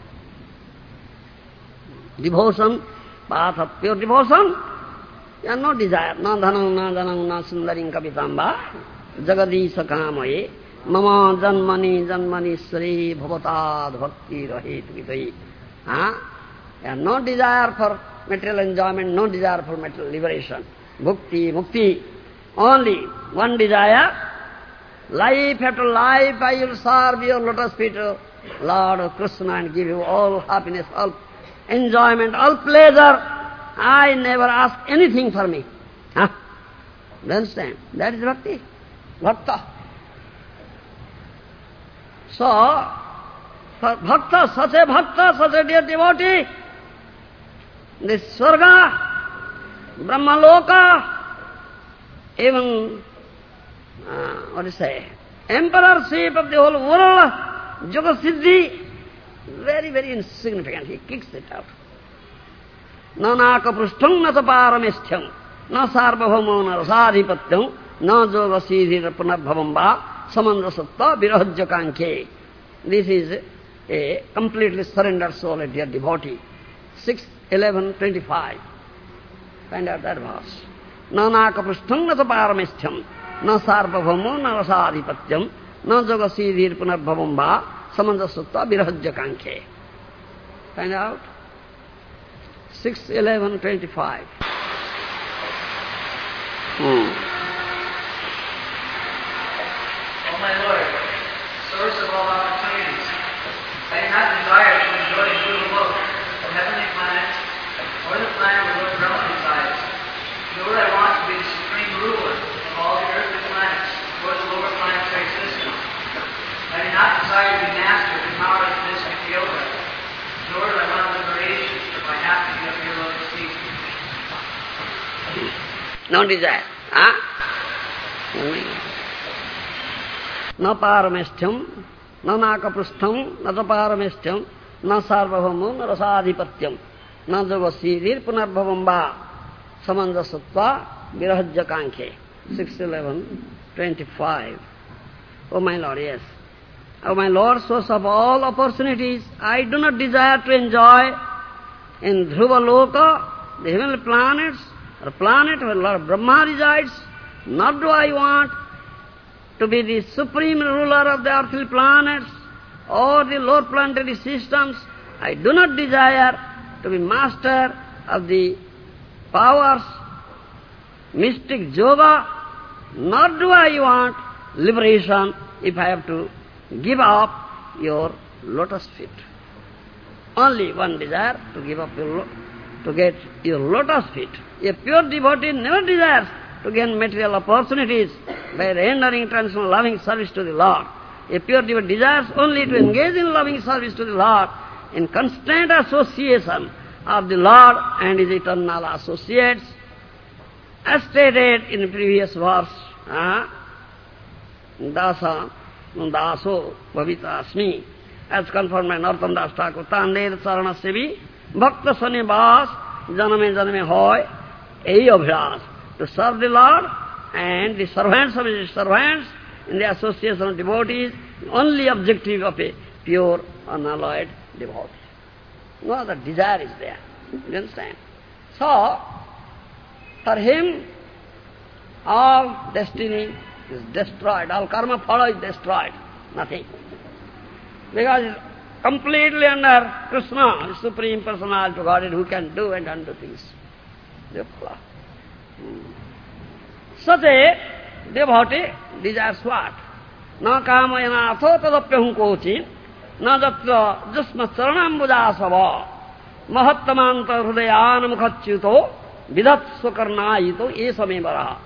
devotion, path of pure devotion, you have no desire, na dhanam, na sundaring kapitamba, jagadisha kamaye, mama janmani sri bhavatad bhakti rahit vitai. You have no desire for material enjoyment, no desire for material liberation. Bhakti, mukti, only one desire. Life after life I will serve your lotus feet, Lord Krishna, and give you all happiness, all enjoyment, all pleasure. I never ask anything for me. Do you understand? That is bhakti. Bhakta. So, for bhakta, such a dear devotee, this Swarga, Brahmaloka, even, emperorship of the whole world, Jogasiddhi, very, very insignificant. He kicks it out. Nanaka prustham nata paramestham, na sarvabhamo na rasadhipatyam, na jogasiddhi punarbhavamba, samandrasatta virahajya kankhe. This is a completely surrendered soul, a dear devotee. 6:11:25. Find out that verse. Nanaka prustham nata paramestham, na sarvabhamo na rasadhipatyam, na jogasiddhi punarbhavamba, samandrasatta virahajya kankhe. Find out. 6:11:25. O my Lord, source of all opportunities, I do not desire to enjoy the good abode of heavenly planets, or the planet where Lord Brahma resides, nor would I want to be the supreme ruler of all the earthly planets, or the lower planetary system. I do not desire to be master of the power of mystic yoga, nor do I want liberation if I have to be of your lotus feet. No desire. Na paramestham, na nakaprustham, na paramestham, na sarvabhamo, na rasadhipatyam. na jogasirir punarbhavamba samanjasatva virahajya kankhe. 6:11-25. Oh my Lord, yes. Oh my Lord, source of all opportunities, I do not desire to enjoy in Dhruva Loka, the heavenly planets, or planet where Lord Brahma resides, nor do I want to be the supreme ruler of the earthly planets or the lower planetary systems. I do not desire to be master of the powers, mystic yoga, nor do I want liberation if I have to give up your lotus feet. Only one desire, to give up to get your lotus feet. A pure devotee never desires to gain material opportunities by rendering traditional loving service to the Lord. A pure devotee desires only to engage in loving service to the Lord in constant association of the Lord and His eternal associates. As stated in the previous verse, Daso Bhavita Asmi, as confirmed by Narottam Das Thakur, Tanded Saranasyavi, Bhakta Sanibas, Janame Janame Hoy, Ei Abhyas, to serve the Lord and the servants of His servants in the association of devotees, only objective of a pure, unalloyed devotee. No other desire is there. You understand? So, for him, all destiny is destroyed, all karma phala is destroyed, nothing. Because it's completely under Krishna, the Supreme Personality of Godhead, who can do and undo things. Such a devotee desires what? Na kamayana atho tadapyahum kochi, na jatra jasma charanambujasava, mahattamanta hrudayan mukhachuto, vidat swakarnayito, esame varaha.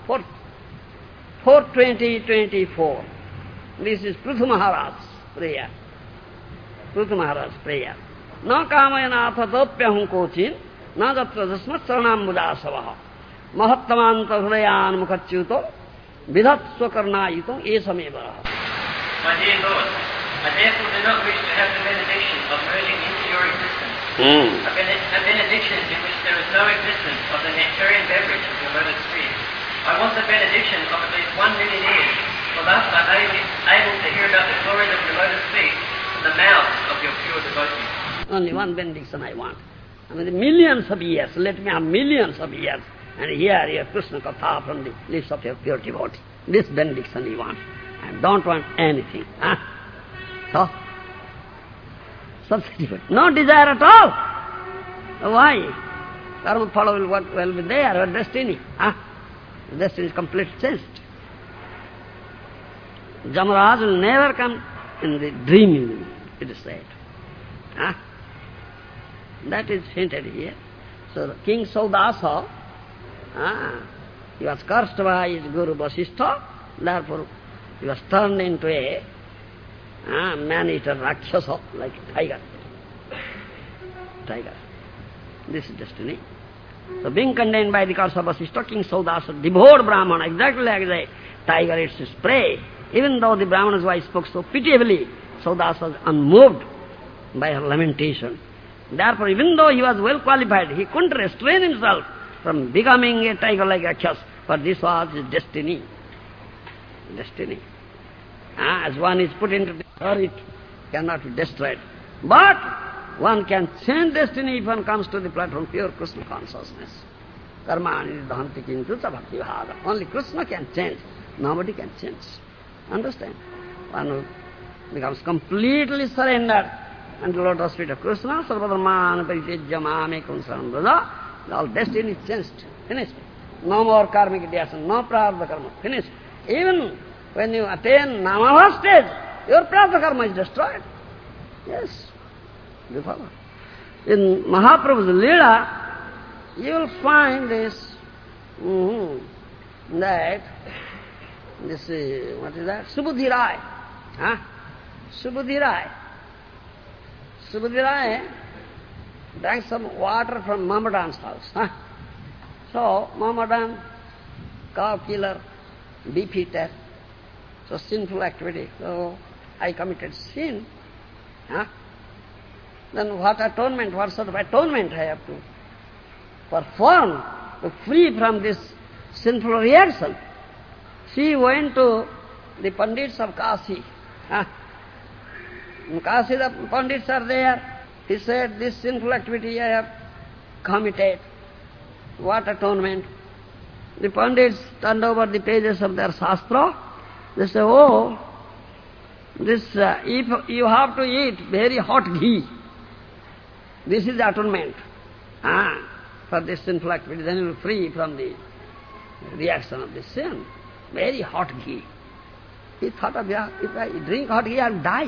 4:20-24. This is Prithu Maharaj's prayer. Prithu Maharaj's prayer. Na kamayana atha tadapyahum kochi, na jatra jasma charanambujasava, mahattamanta hrudayan mukhachuto, vidat swakarnayito, esame varaha. My dear Lord, I therefore do not wish to have the benediction of merging into your existence. A benediction in which there is no existence of the nectarian beverage of your lotus feet. I want the benediction of at least 1 million years, for thus I may be able to hear about the glories of your lotus feet from the mouths of your pure devotees. Only one benediction I want. I mean, the millions of years, let me have millions of years, and hear your Krishna Katha from the lips of your pure devotee. This benediction you want. I don't want anything. So, substitute. No desire at all. Why? Karma phala will be there, your destiny. The destiny is completely changed. Jamaraj will never come in the dream, it is said. That is hinted here. So King Saudasa, he was cursed by his Guru Vasishtha, therefore he was turned into a man-eater Rakshasa, like a tiger. Tiger. This is destiny. So being condemned by the curse of Vasishtha, King Saudasa devoured Brahmana, exactly like the tiger eats its prey. Even though the Brahmana's wife spoke so pitiably, Saudasa was unmoved by her lamentation. Therefore, even though he was well qualified, he couldn't restrain himself from becoming a tiger like Rakshasa, for this was his destiny. Destiny. As one is put into the earth, it cannot be destroyed. But one can change destiny if one comes to the platform of pure Krishna consciousness. Karmani dhahanti kintuca bhakti bhava. Only Krishna can change. Nobody can change. Understand? One who becomes completely surrendered unto the lotus feet of Krishna, sarvadharmana paritejya mamekam saranam braja, all destiny is changed. Finished. No more karmic ideation, no prarabdha karma. Finished. Even when you attain namabha stage, your prarabdha karma is destroyed. Yes. You follow? In Mahaprabhu's Leela, you will find this, that, this, what is that? Subudhi Rai. Subudhi Rai. Subudhi Rai drank some water from Mohammedan's house. So, Mohammedan, cow killer, beef eater, so sinful activity. So, I committed sin. Then what atonement, what sort of atonement I have to perform to free from this sinful reaction? She went to the Pandits of Kashi. In Kashi the Pandits are there. He said, this sinful activity I have committed. What atonement? The Pandits turned over the pages of their Shastra. They say, oh, this, if you have to eat very hot ghee, this is the atonement for this sinful activity. Then you will be free from the reaction of the sin. Very hot ghee. He thought of, yeah, if I drink hot ghee, I'll die.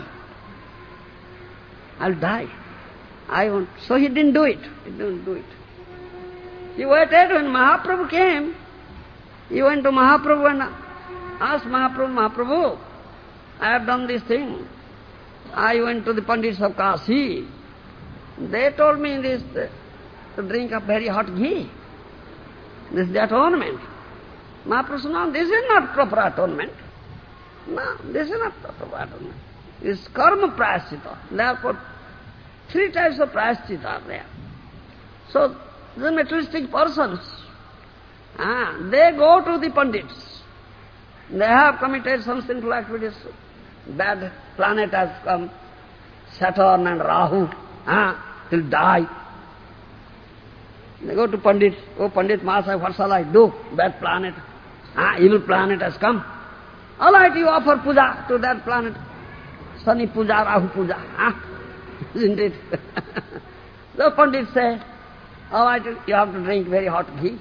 I'll die. I won't. So he didn't do it. He didn't do it. He waited when Mahaprabhu came. He went to Mahaprabhu and asked Mahaprabhu, I have done this thing. I went to the Pandits of Kashi. They told me this, to drink a very hot ghee. This is the atonement. Mahaprabhu said, no, this is not proper atonement. No, this is not proper atonement. This is karma prayaschitta. Therefore, 3 types of prayaschitta are there. So, the materialistic persons, they go to the Pandits. They have committed some sinful activities. Bad planet has come, Saturn and Rahu, will die. They go to Pandit. Oh, Pandit Master, what shall I do? Bad planet, evil planet has come. All right, you offer puja to that planet. Sunny puja, Rahu puja. Isn't it? The Pandits say, all right, you have to drink very hot ghee.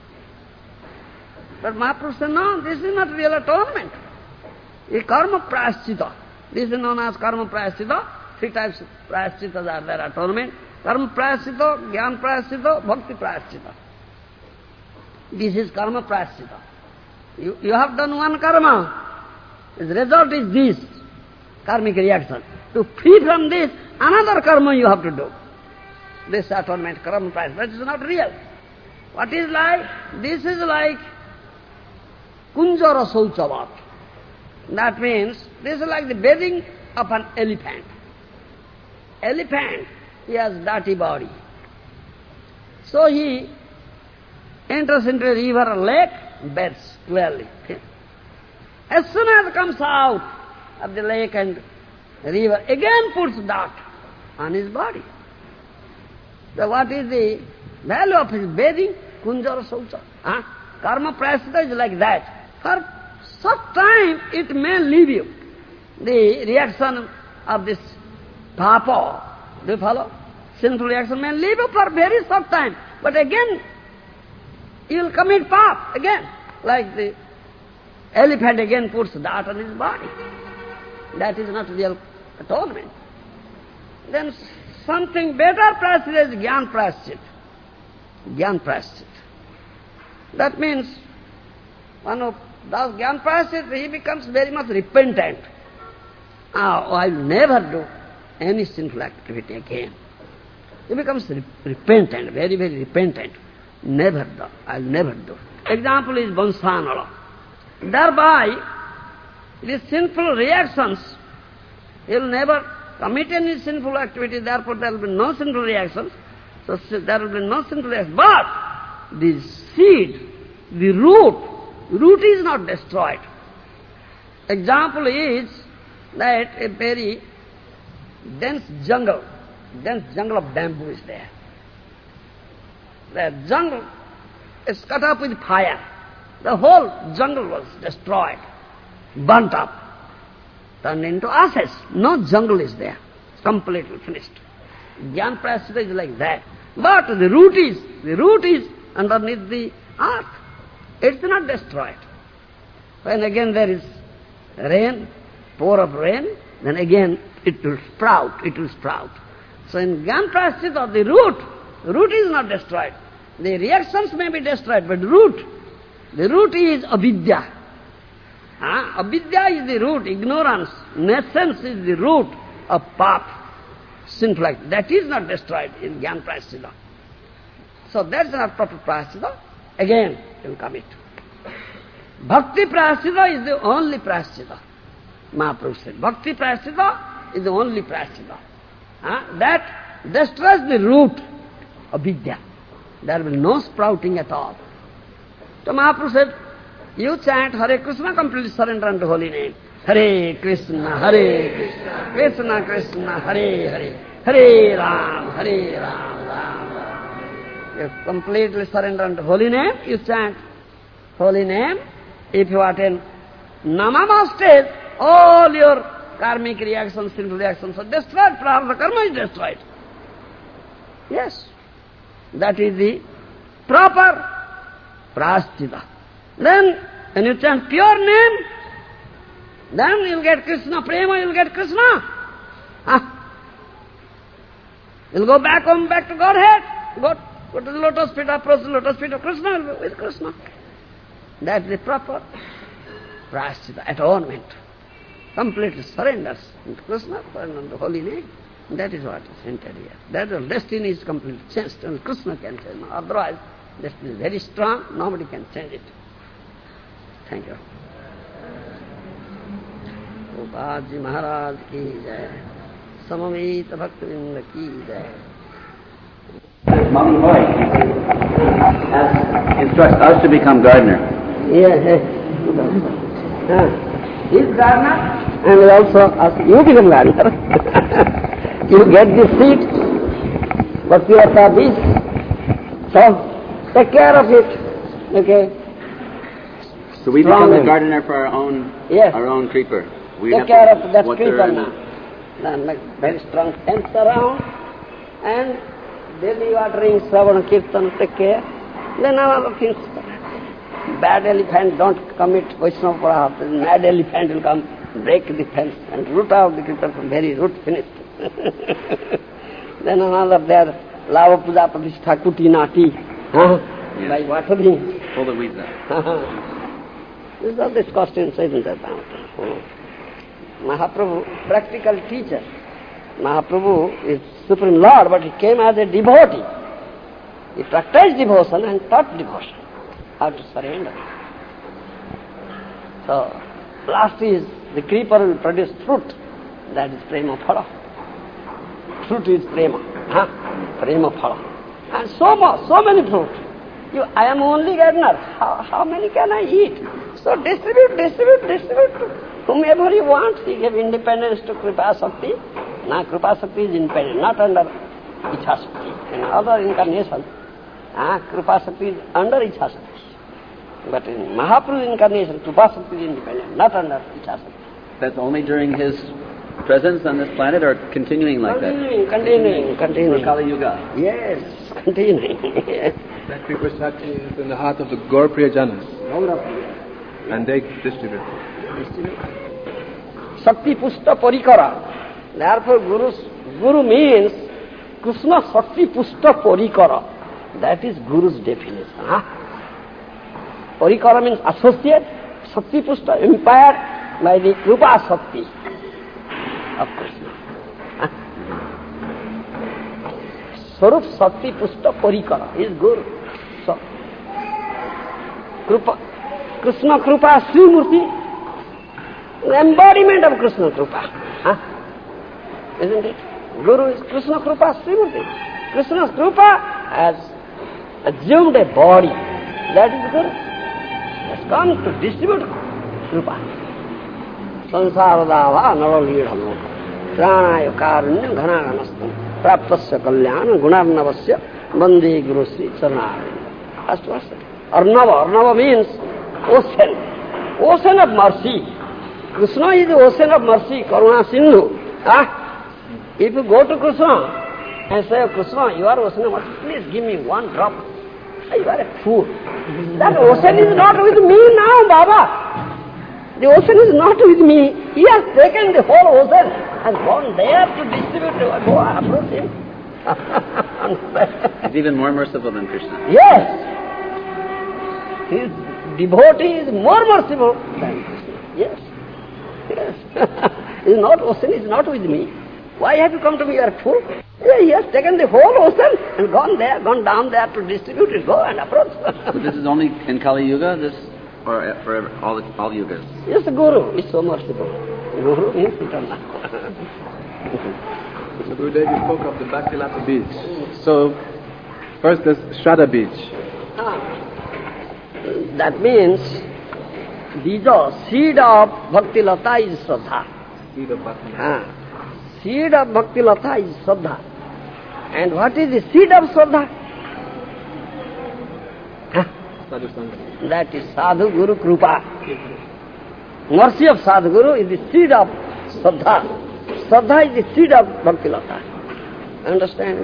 But Mahaprabhu said, no, this is not real atonement. It is karma prayaschitta. This is known as karma prayaschitta. 3 types of prayaschitas are there, atonement. Karma prayaschitta, jnana prayaschitta, bhakti prayaschitta. This is karma prayaschitta. You have done one karma. The result is this, karmic reaction. To free from this, another karma you have to do. This atonement, karma prayaschitta, but it is not real. What is like? This is like kunjara sauchavat. That means, this is like the bathing of an elephant. Elephant, he has dirty body. So he enters into a river or lake, bathes clearly. As soon as he comes out of the lake and river, again puts dirt on his body. So what is the value of his bathing? Kunjara saucha. Karma prayaschitta is like that. For some time it may leave you. The reaction of this papa, do you follow? Sinful reaction may leave you for very short time. But again, you will commit pap again. Like the elephant again puts dirt on his body. That is not real atonement. Then something better prayaschitta is jnana prayaschitta. Jnana prayaschitta. That means one who does jnana prayaschitta, he becomes very much repentant. I will never do any sinful activity again. He becomes repentant, very, very repentant. Never do. I will never do. Example is Vansanala. Thereby, these sinful reactions, he will never commit any sinful activity, therefore there will be no sinful reactions. So there will be no sinful reactions. But the seed, the root is not destroyed. Example is that a very dense jungle of bamboo is there. The jungle is cut up with fire. The whole jungle was destroyed, burnt up, turned into ashes. No jungle is there, completely finished. Jnana prayaschitta is like that. But the root is underneath the earth. It's not destroyed. When again there is rain, pour of rain, then again it will sprout. So in jnana prayaschitta, the root is not destroyed. The reactions may be destroyed, but the root is avidya. Avidya is the root, ignorance, nescience is the root of pap, sinful act. That is not destroyed in jnana prayaschitta. So that's not proper prayaschitta. Again, you will commit. Bhakti prayaschitta is the only prayaschitta. Mahaprabhu said, Bhakti prayaschitta is the only prayaschitta. That destroys the root of Vidya. There will be no sprouting at all. So Mahaprabhu said, you chant Hare Krishna, completely surrender unto holy name. Hare Krishna, Krishna Krishna, Hare Hare, Hare Ram, Ram Ram. You completely surrender unto holy name, you chant holy name. If you attain Namama stage, all your karmic reactions, sinful reactions are destroyed, prarabdha karma is destroyed. Yes, that is the proper prasthita. Then, when you chant pure name, then you'll get Krishna prema, you'll get Krishna. You'll go back home, back to Godhead. Go to the lotus feet, approach the lotus feet of Krishna, you'll be with Krishna. That's the proper prasthita, atonement. Completely surrenders into Krishna, surrender into holy name. That is what is entered here. That the destiny is completely changed, and Krishna can change. Otherwise, destiny is very strong, nobody can change it. Thank you. Prabhupada Ji Maharaj ki jai. Samavita Bhaktivinoda ki jai. Mami Boy instructs us to become gardener. Yes. He is gardener, and we also ask you become gardener. You get the seed, but you have bees. So take care of it. Okay. So we become the gardener for our own creeper. We take care of that creeper now. Then make very strong fence around, and daily watering, Shravana Kirtan, take care. Then other things. Bad elephant don't commit Vaishnava Parahata. Mad elephant will come, break the fence and root out the creeper from very root, finished. Then another there, Lava Puja Pratishtha Kuti Nati. Yes. By watering. Pull the weeds out. This is all discussed in Chaitanya Charitamrita. Mahaprabhu, practical teacher. Mahaprabhu is Supreme Lord, but he came as a devotee. He practiced devotion and taught devotion, how to surrender. So, last is the creeper will produce fruit. That is prema phala. Fruit is prema. Prema phala. And so many fruit. I am only gardener. How many can I eat? So distribute. Whomever you want, he gave independence to Kripa Shakti. Now Kripa Shakti is independent, not under Ichha Shakti. In other incarnation, Kripa Shakti is under Ichha Shakti. But in Mahaprabhu incarnation, Kripa Shakti is independent, not under Ichha Shakti. That's only during his presence on this planet, or continuing like that? Continuing. For Kali Yuga? Yes, continuing. That Kripa Shakti is in the heart of the Gaurapriya Janas. And they distribute. Shakti Pushta Parikara. Therefore, Guru means Krishna Shakti Pushta Parikara. That is Guru's definition. Parikara means associate. Shakti Pushta, impaired by the Kripa Shakti of Krishna. Swarup Shakti Pushta Parikara is Guru. So, Krishna Kripa Sri Murti, the embodiment of Krishna Kripa. Isn't it? Guru is Krishna Kripa Sri Murti. Krishna's Kripa has assumed a body. That is Guru. Has come to distribute Kripa. Sansaradava Naralidhamo Pranaya Karunya Ghanaganastam Praptasya Kalyana Gunarnavasya Bande Guru Sri Charanarayana. First verse. Arnava means ocean of mercy. Krishna is the ocean of mercy, Karuna Sindhu. If you go to Krishna and say, Krishna, you are ocean of mercy, please give me one drop. You are a fool. That ocean is not with me now, Baba. The ocean is not with me. He has taken the whole ocean and gone there to distribute. Go approach him. He's even more merciful than Krishna. Yes. His devotee is more merciful than Krishna. Yes. Ocean is not with me. Why have you come to me? You are a fool. Yeah, he has taken the whole ocean and gone down there to distribute it. Go and approach. So this is only in Kali Yuga, or forever, all yugas? Yes, the Guru is so merciful. Guru means eternal. So Gurudev, you spoke of the Bhaktilata beach. So first there's Shraddha beach. That means bija, seed of Bhaktilata is Shraddha. Seed of Bhaktilata. Seed of Bhaktilata is Shraddha. And what is the seed of Shraddha? Sadhu Sangha. That is Sadhu Guru Krupa. Mercy of Sadhu Guru is the seed of Shraddha. Shraddha is the seed of Bhaktilata. Understand?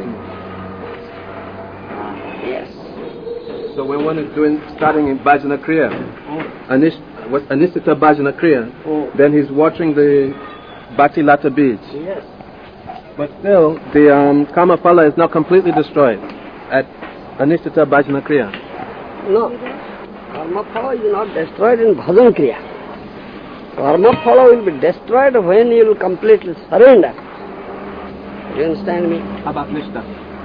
Yes. So when one is starting in Bhajana Kriya, Anishtita Bhajana Kriya, then he's watching the Bhaktilata beach. Yes. But still, the Kama Phala is not completely destroyed at Anishtita Bhajana Kriya. No. Karma Phala is not destroyed in Bhajan Kriya. Karma Phala will be destroyed when you will completely surrender. Do you understand me? How about Nishtha?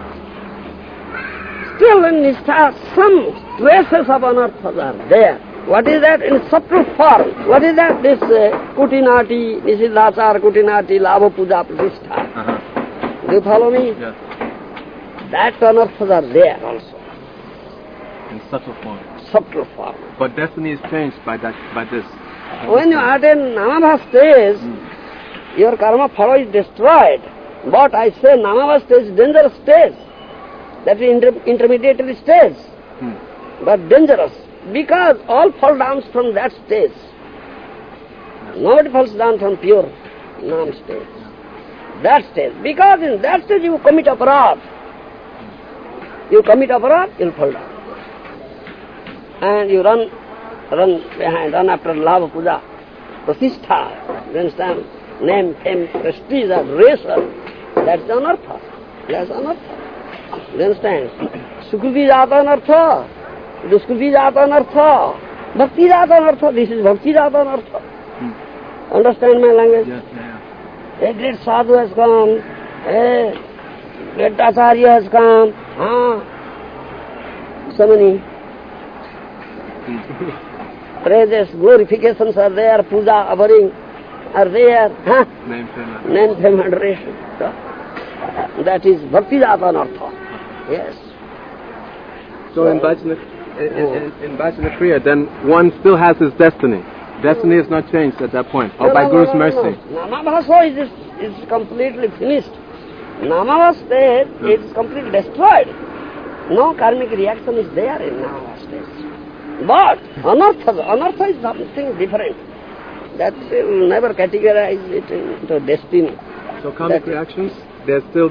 Still in Nishtha, some traces of anarthas are there. What is that? In subtle form. What is that? This Kutinati, Nishidhachar, Kutinati, Labha Puja, Pratishtha. Do you follow me? Yes. That anarthas are there also. In subtle form. Subtle form. But destiny is changed by this. When you attain Namabha stage, your karma phala is destroyed. But I say Namabha stage is dangerous stage. That is intermediary stage. But dangerous. Because all fall down from that stage. Nobody falls down from pure Nam stage. That stage. Because in that stage you commit aparadh. You commit aparadh, you'll fall down. And you run behind, run after Labha Puja, Pratishtha, you understand? Name, fame, prestige, adoration. That's the anartha. That's anartha. You understand? Sukriti jata anartha. Duskruti jata anartha. Bhakti jata anartha. This is bhakti jata anartha. Understand my language? Yes, yeah. A great sadhu has come. A great acharya has come. So many praises, glorifications are there, puja, offering are there. Name, fame, adoration. So, that is bhakti jata anartha. Yes. So in Bhajana Kriya, then one still has his destiny. Destiny is not changed at that point, or by Guru's mercy. Namabhasa is completely finished. Namabhasa state is completely destroyed. No karmic reaction is there in Namabhasa state. But anartha is something different. That will never categorize it into destiny. So karmic reactions, they're still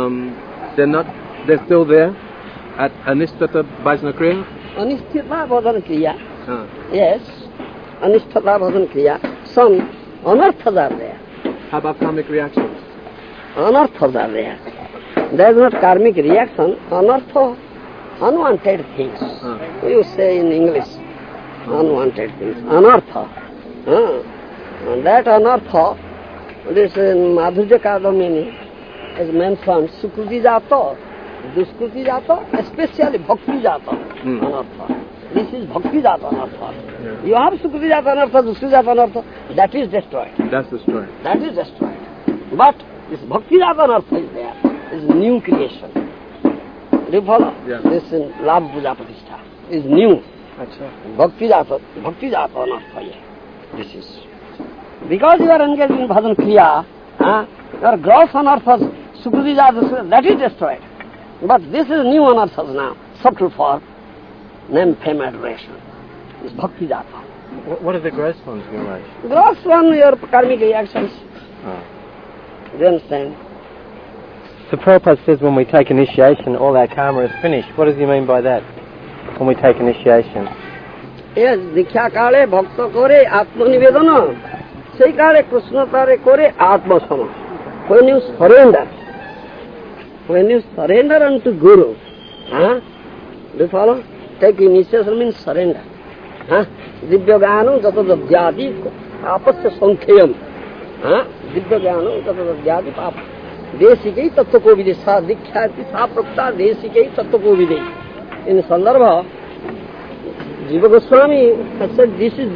there at Anishtata Bhajana Kriya? Anishtata Bhajana Kriya. Yes. Anishtata Bhajana Kriya. Some anarthas are there. How about karmic reactions? Anarthas are there. There is not karmic reaction. Anartha, unwanted things. You say in English, unwanted things. Anartha. And that anartha, this in Madhurya Kadamini is mentioned, Sukruti jata, Duskruti jata, especially Bhakti jata anartha. This is Bhakti jata anartha. You have Sukruti jata anartha, Duskruti jata anartha, that is destroyed. That's destroyed. That is destroyed. But this Bhakti jata anartha is there. Is new creation. Do you follow? Yeah. This in Labha Puja Pratishtha is new. Bhakti jata anartha. This is. Because you are engaged in Bhajan Kriya, your gross anarthas, Sukruti jata, that is destroyed. But this is new anarthas now, subtle form, name, fame, adoration. It's Bhakti jata. What are the gross ones, Maharaj? Gross one, your karmic reactions. Do you understand? So Prabhupada says when we take initiation, all our karma is finished. What does he mean by that, when we take initiation? Yes, Diksha Kale Bhakta Kore Atma Nivedana. Say Kale Krishna Tare Kore Atma Sama. When you surrender unto Guru, do you follow? Take initiation means surrender. Divya Gyanam Tata Dabhyadi Papasya Sankhayam. Divya Gyanam Tata Dabhyadi Papasya. Desikai Tattva ko videi, sa dikhyati sa prakta desikai Tattva ko videi. In Sandarbha, Jiva Goswami has said, this is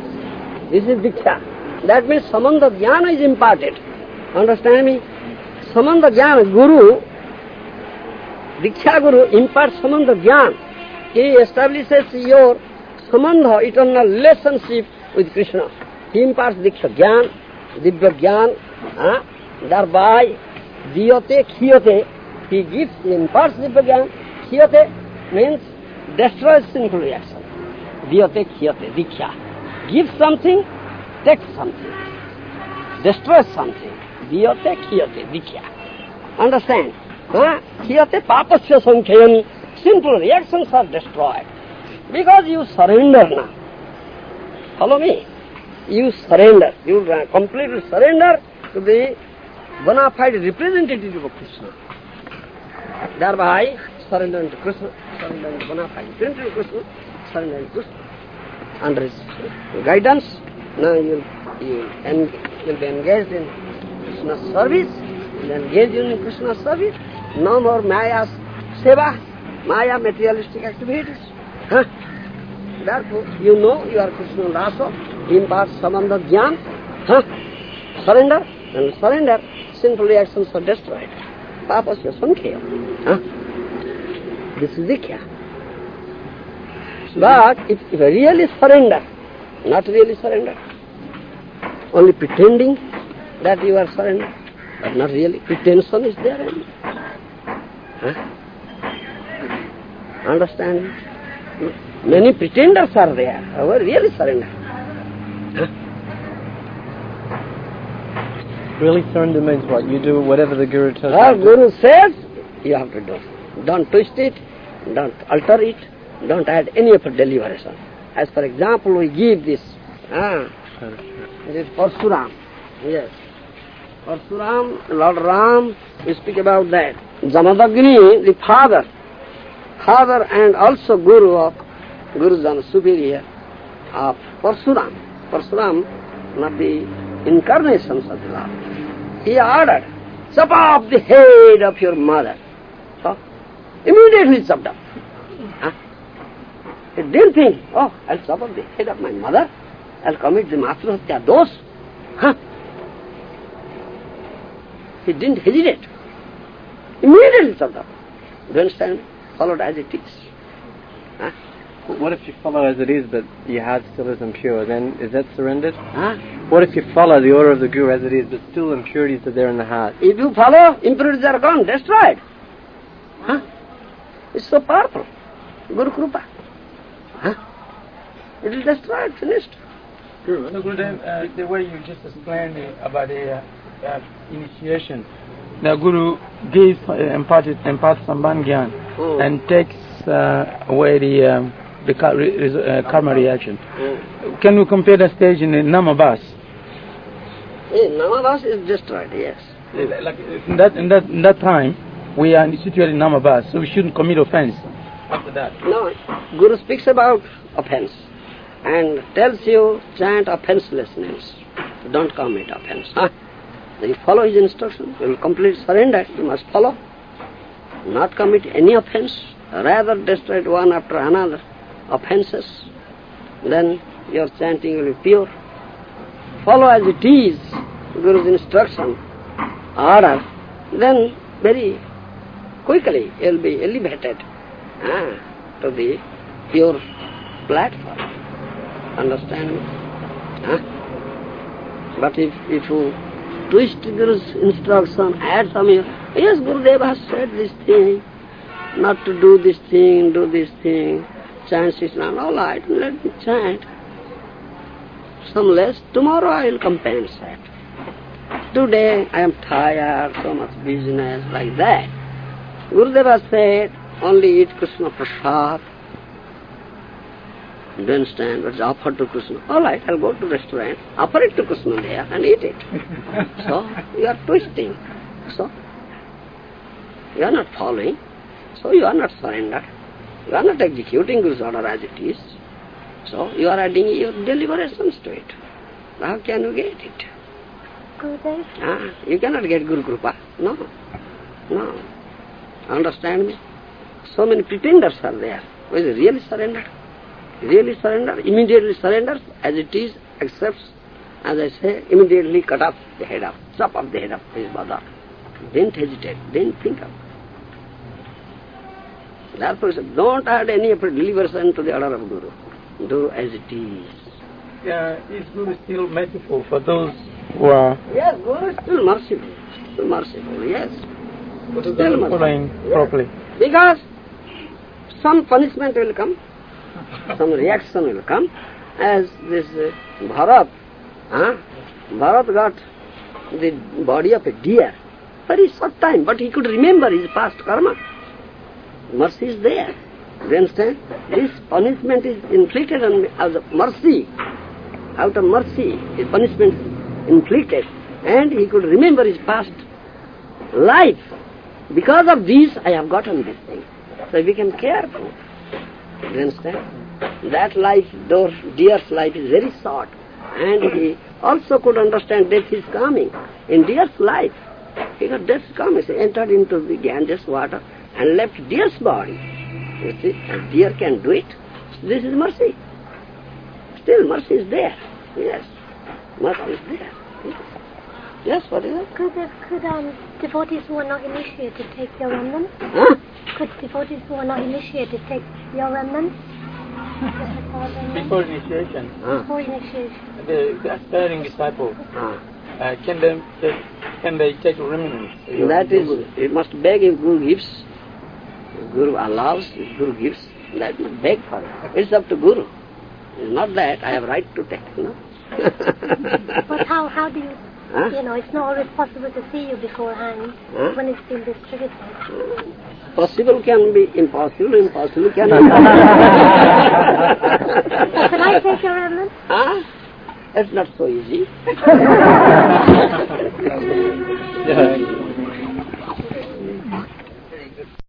Diksha. This is Diksha. That means Samandha Jnana is imparted. Understand me? samandha jnana, Guru, Diksha Guru imparts samandha jnana. He establishes your samandha, eternal relationship with Krishna. He imparts Diksha Jnana, Divya Jnana, thereby Diyate Khiyate, he imparts Divya Jnana. Khiyate means destroys sinful reaction. Diyate Khiyate, Diksha. Gives something, takes something. Destroys something. Diyate Khiyate, Diksha. Understand? Khiyate papasya sankhyan. Simple reactions are destroyed. Because you surrender now. Follow me? You surrender. You completely surrender to the bona fide representative of Krishna. Thereby, surrender to Krishna, surrender to bona fide representative of Krishna, surrender to Krishna. Under his guidance, now you'll be engaged in Krishna's service, you'll engage in Krishna's service, no more Maya's seva, Maya materialistic activities. Therefore, you know you are Krishna Rasa, he imparts samandha jnana. Surrender, and surrender, sinful reactions are destroyed. Papasya sankhya. This is Diksha. But if you really surrender, not really surrender, only pretending that you are surrendered, but not really, pretension is there. Understand? Many pretenders are there, who are really surrender. Really surrender means what? You do whatever the Guru tells you. Guru says, you have to do. Don't twist it, don't alter it, don't add any of deliberation. As for example, we give this. This is Parsuram. Yes. Parsuram, Lord Ram, we speak about that. Jamadagni, the father and also Guru of Gurujana, superior of Parsuram. Parsuram, not the incarnations of the Lord. He ordered, chop off the head of your mother. So, immediately chopped off. He didn't think, I'll chop off the head of my mother, I'll commit the Matrahasya dosh. He didn't hesitate. Immediately chopped off. Do you understand? Followed as it is. What if you follow as it is, but your heart still is impure? Then is that surrendered? What if you follow the order of the Guru as it is, but still impurities are there in the heart? If you follow, impurities are gone, destroyed. It's so powerful. Guru Krupa. It is destroyed, finished. Guru, the way you just explained about the initiation, the Guru gives, imparts Sambandha Jnana and takes away the karma reaction. Can we compare the stage in Namabas? Namabas is destroyed, yes. Like in that time, we are situated in Namabas, so we shouldn't commit offense after that. No, Guru speaks about offense and tells you chant offenseless names. Don't commit offense. You follow his instruction, you will completely surrender, you must follow. Not commit any offense, rather destroy one after another offenses, then your chanting will be pure. Follow as it is Guru's instruction, order, then very quickly you will be elevated to the pure platform. Understand me? But if you twist Guru's instruction, add some here, yes, Gurudev has said this thing, not to do this thing, do this thing, chant is not all right, let me chant. Some less, tomorrow I will compensate. Today I am tired, so much business, like that. Gurudev has said, only eat Krishna Prasad. Do you understand? What's offered to Krishna? All right, I'll go to restaurant, offer it to Krishna there and eat it. So, you are twisting. So, you are not following. So, you are not surrendered. You are not executing Guru's order as it is. So, you are adding your deliberations to it. How can you get it? Gurudev? You cannot get Guru Krupa. No. Understand me? So many pretenders are there. Who is really surrendered? Really surrender, immediately surrenders as it is, accepts, as I say, immediately cut off the head off, chop off the head of his mother. Didn't hesitate, didn't think of. Therefore, he said, don't add any deviation to the order of Guru. Do as it is. Is Guru still merciful for those who are... Yes, Guru is still merciful. Still merciful, yes. Still following properly. Because some punishment will come, some reaction will come, as this Bharat got the body of a deer, very short time, but he could remember his past karma. Mercy is there. Do you understand? This punishment is inflicted on me as a mercy. Out of mercy, the punishment is inflicted, and he could remember his past life. Because of this, I have gotten this thing. So he became careful. Do you understand? That life, though deer's life is very short, and he also could understand death is coming. In deer's life, he got death coming. He entered into the Ganges water and left deer's body. You see, and deer can do it. This is mercy. Still, mercy is there. Yes, mercy is there. Yes, what is it? Could devotees who are not initiated take your remnant? Huh? Could devotees who are not initiated take your remnant? Before initiation. Before initiation. The aspiring disciple, can they take remnants? That is, you must beg if Guru gives. If Guru allows, if Guru gives, that must beg for it. It's up to Guru. It's not that I have right to take, But how do you... it's not always possible to see you beforehand when it's been distributed. Possible can be impossible, impossible can be Can I take your remnant? That's not so easy.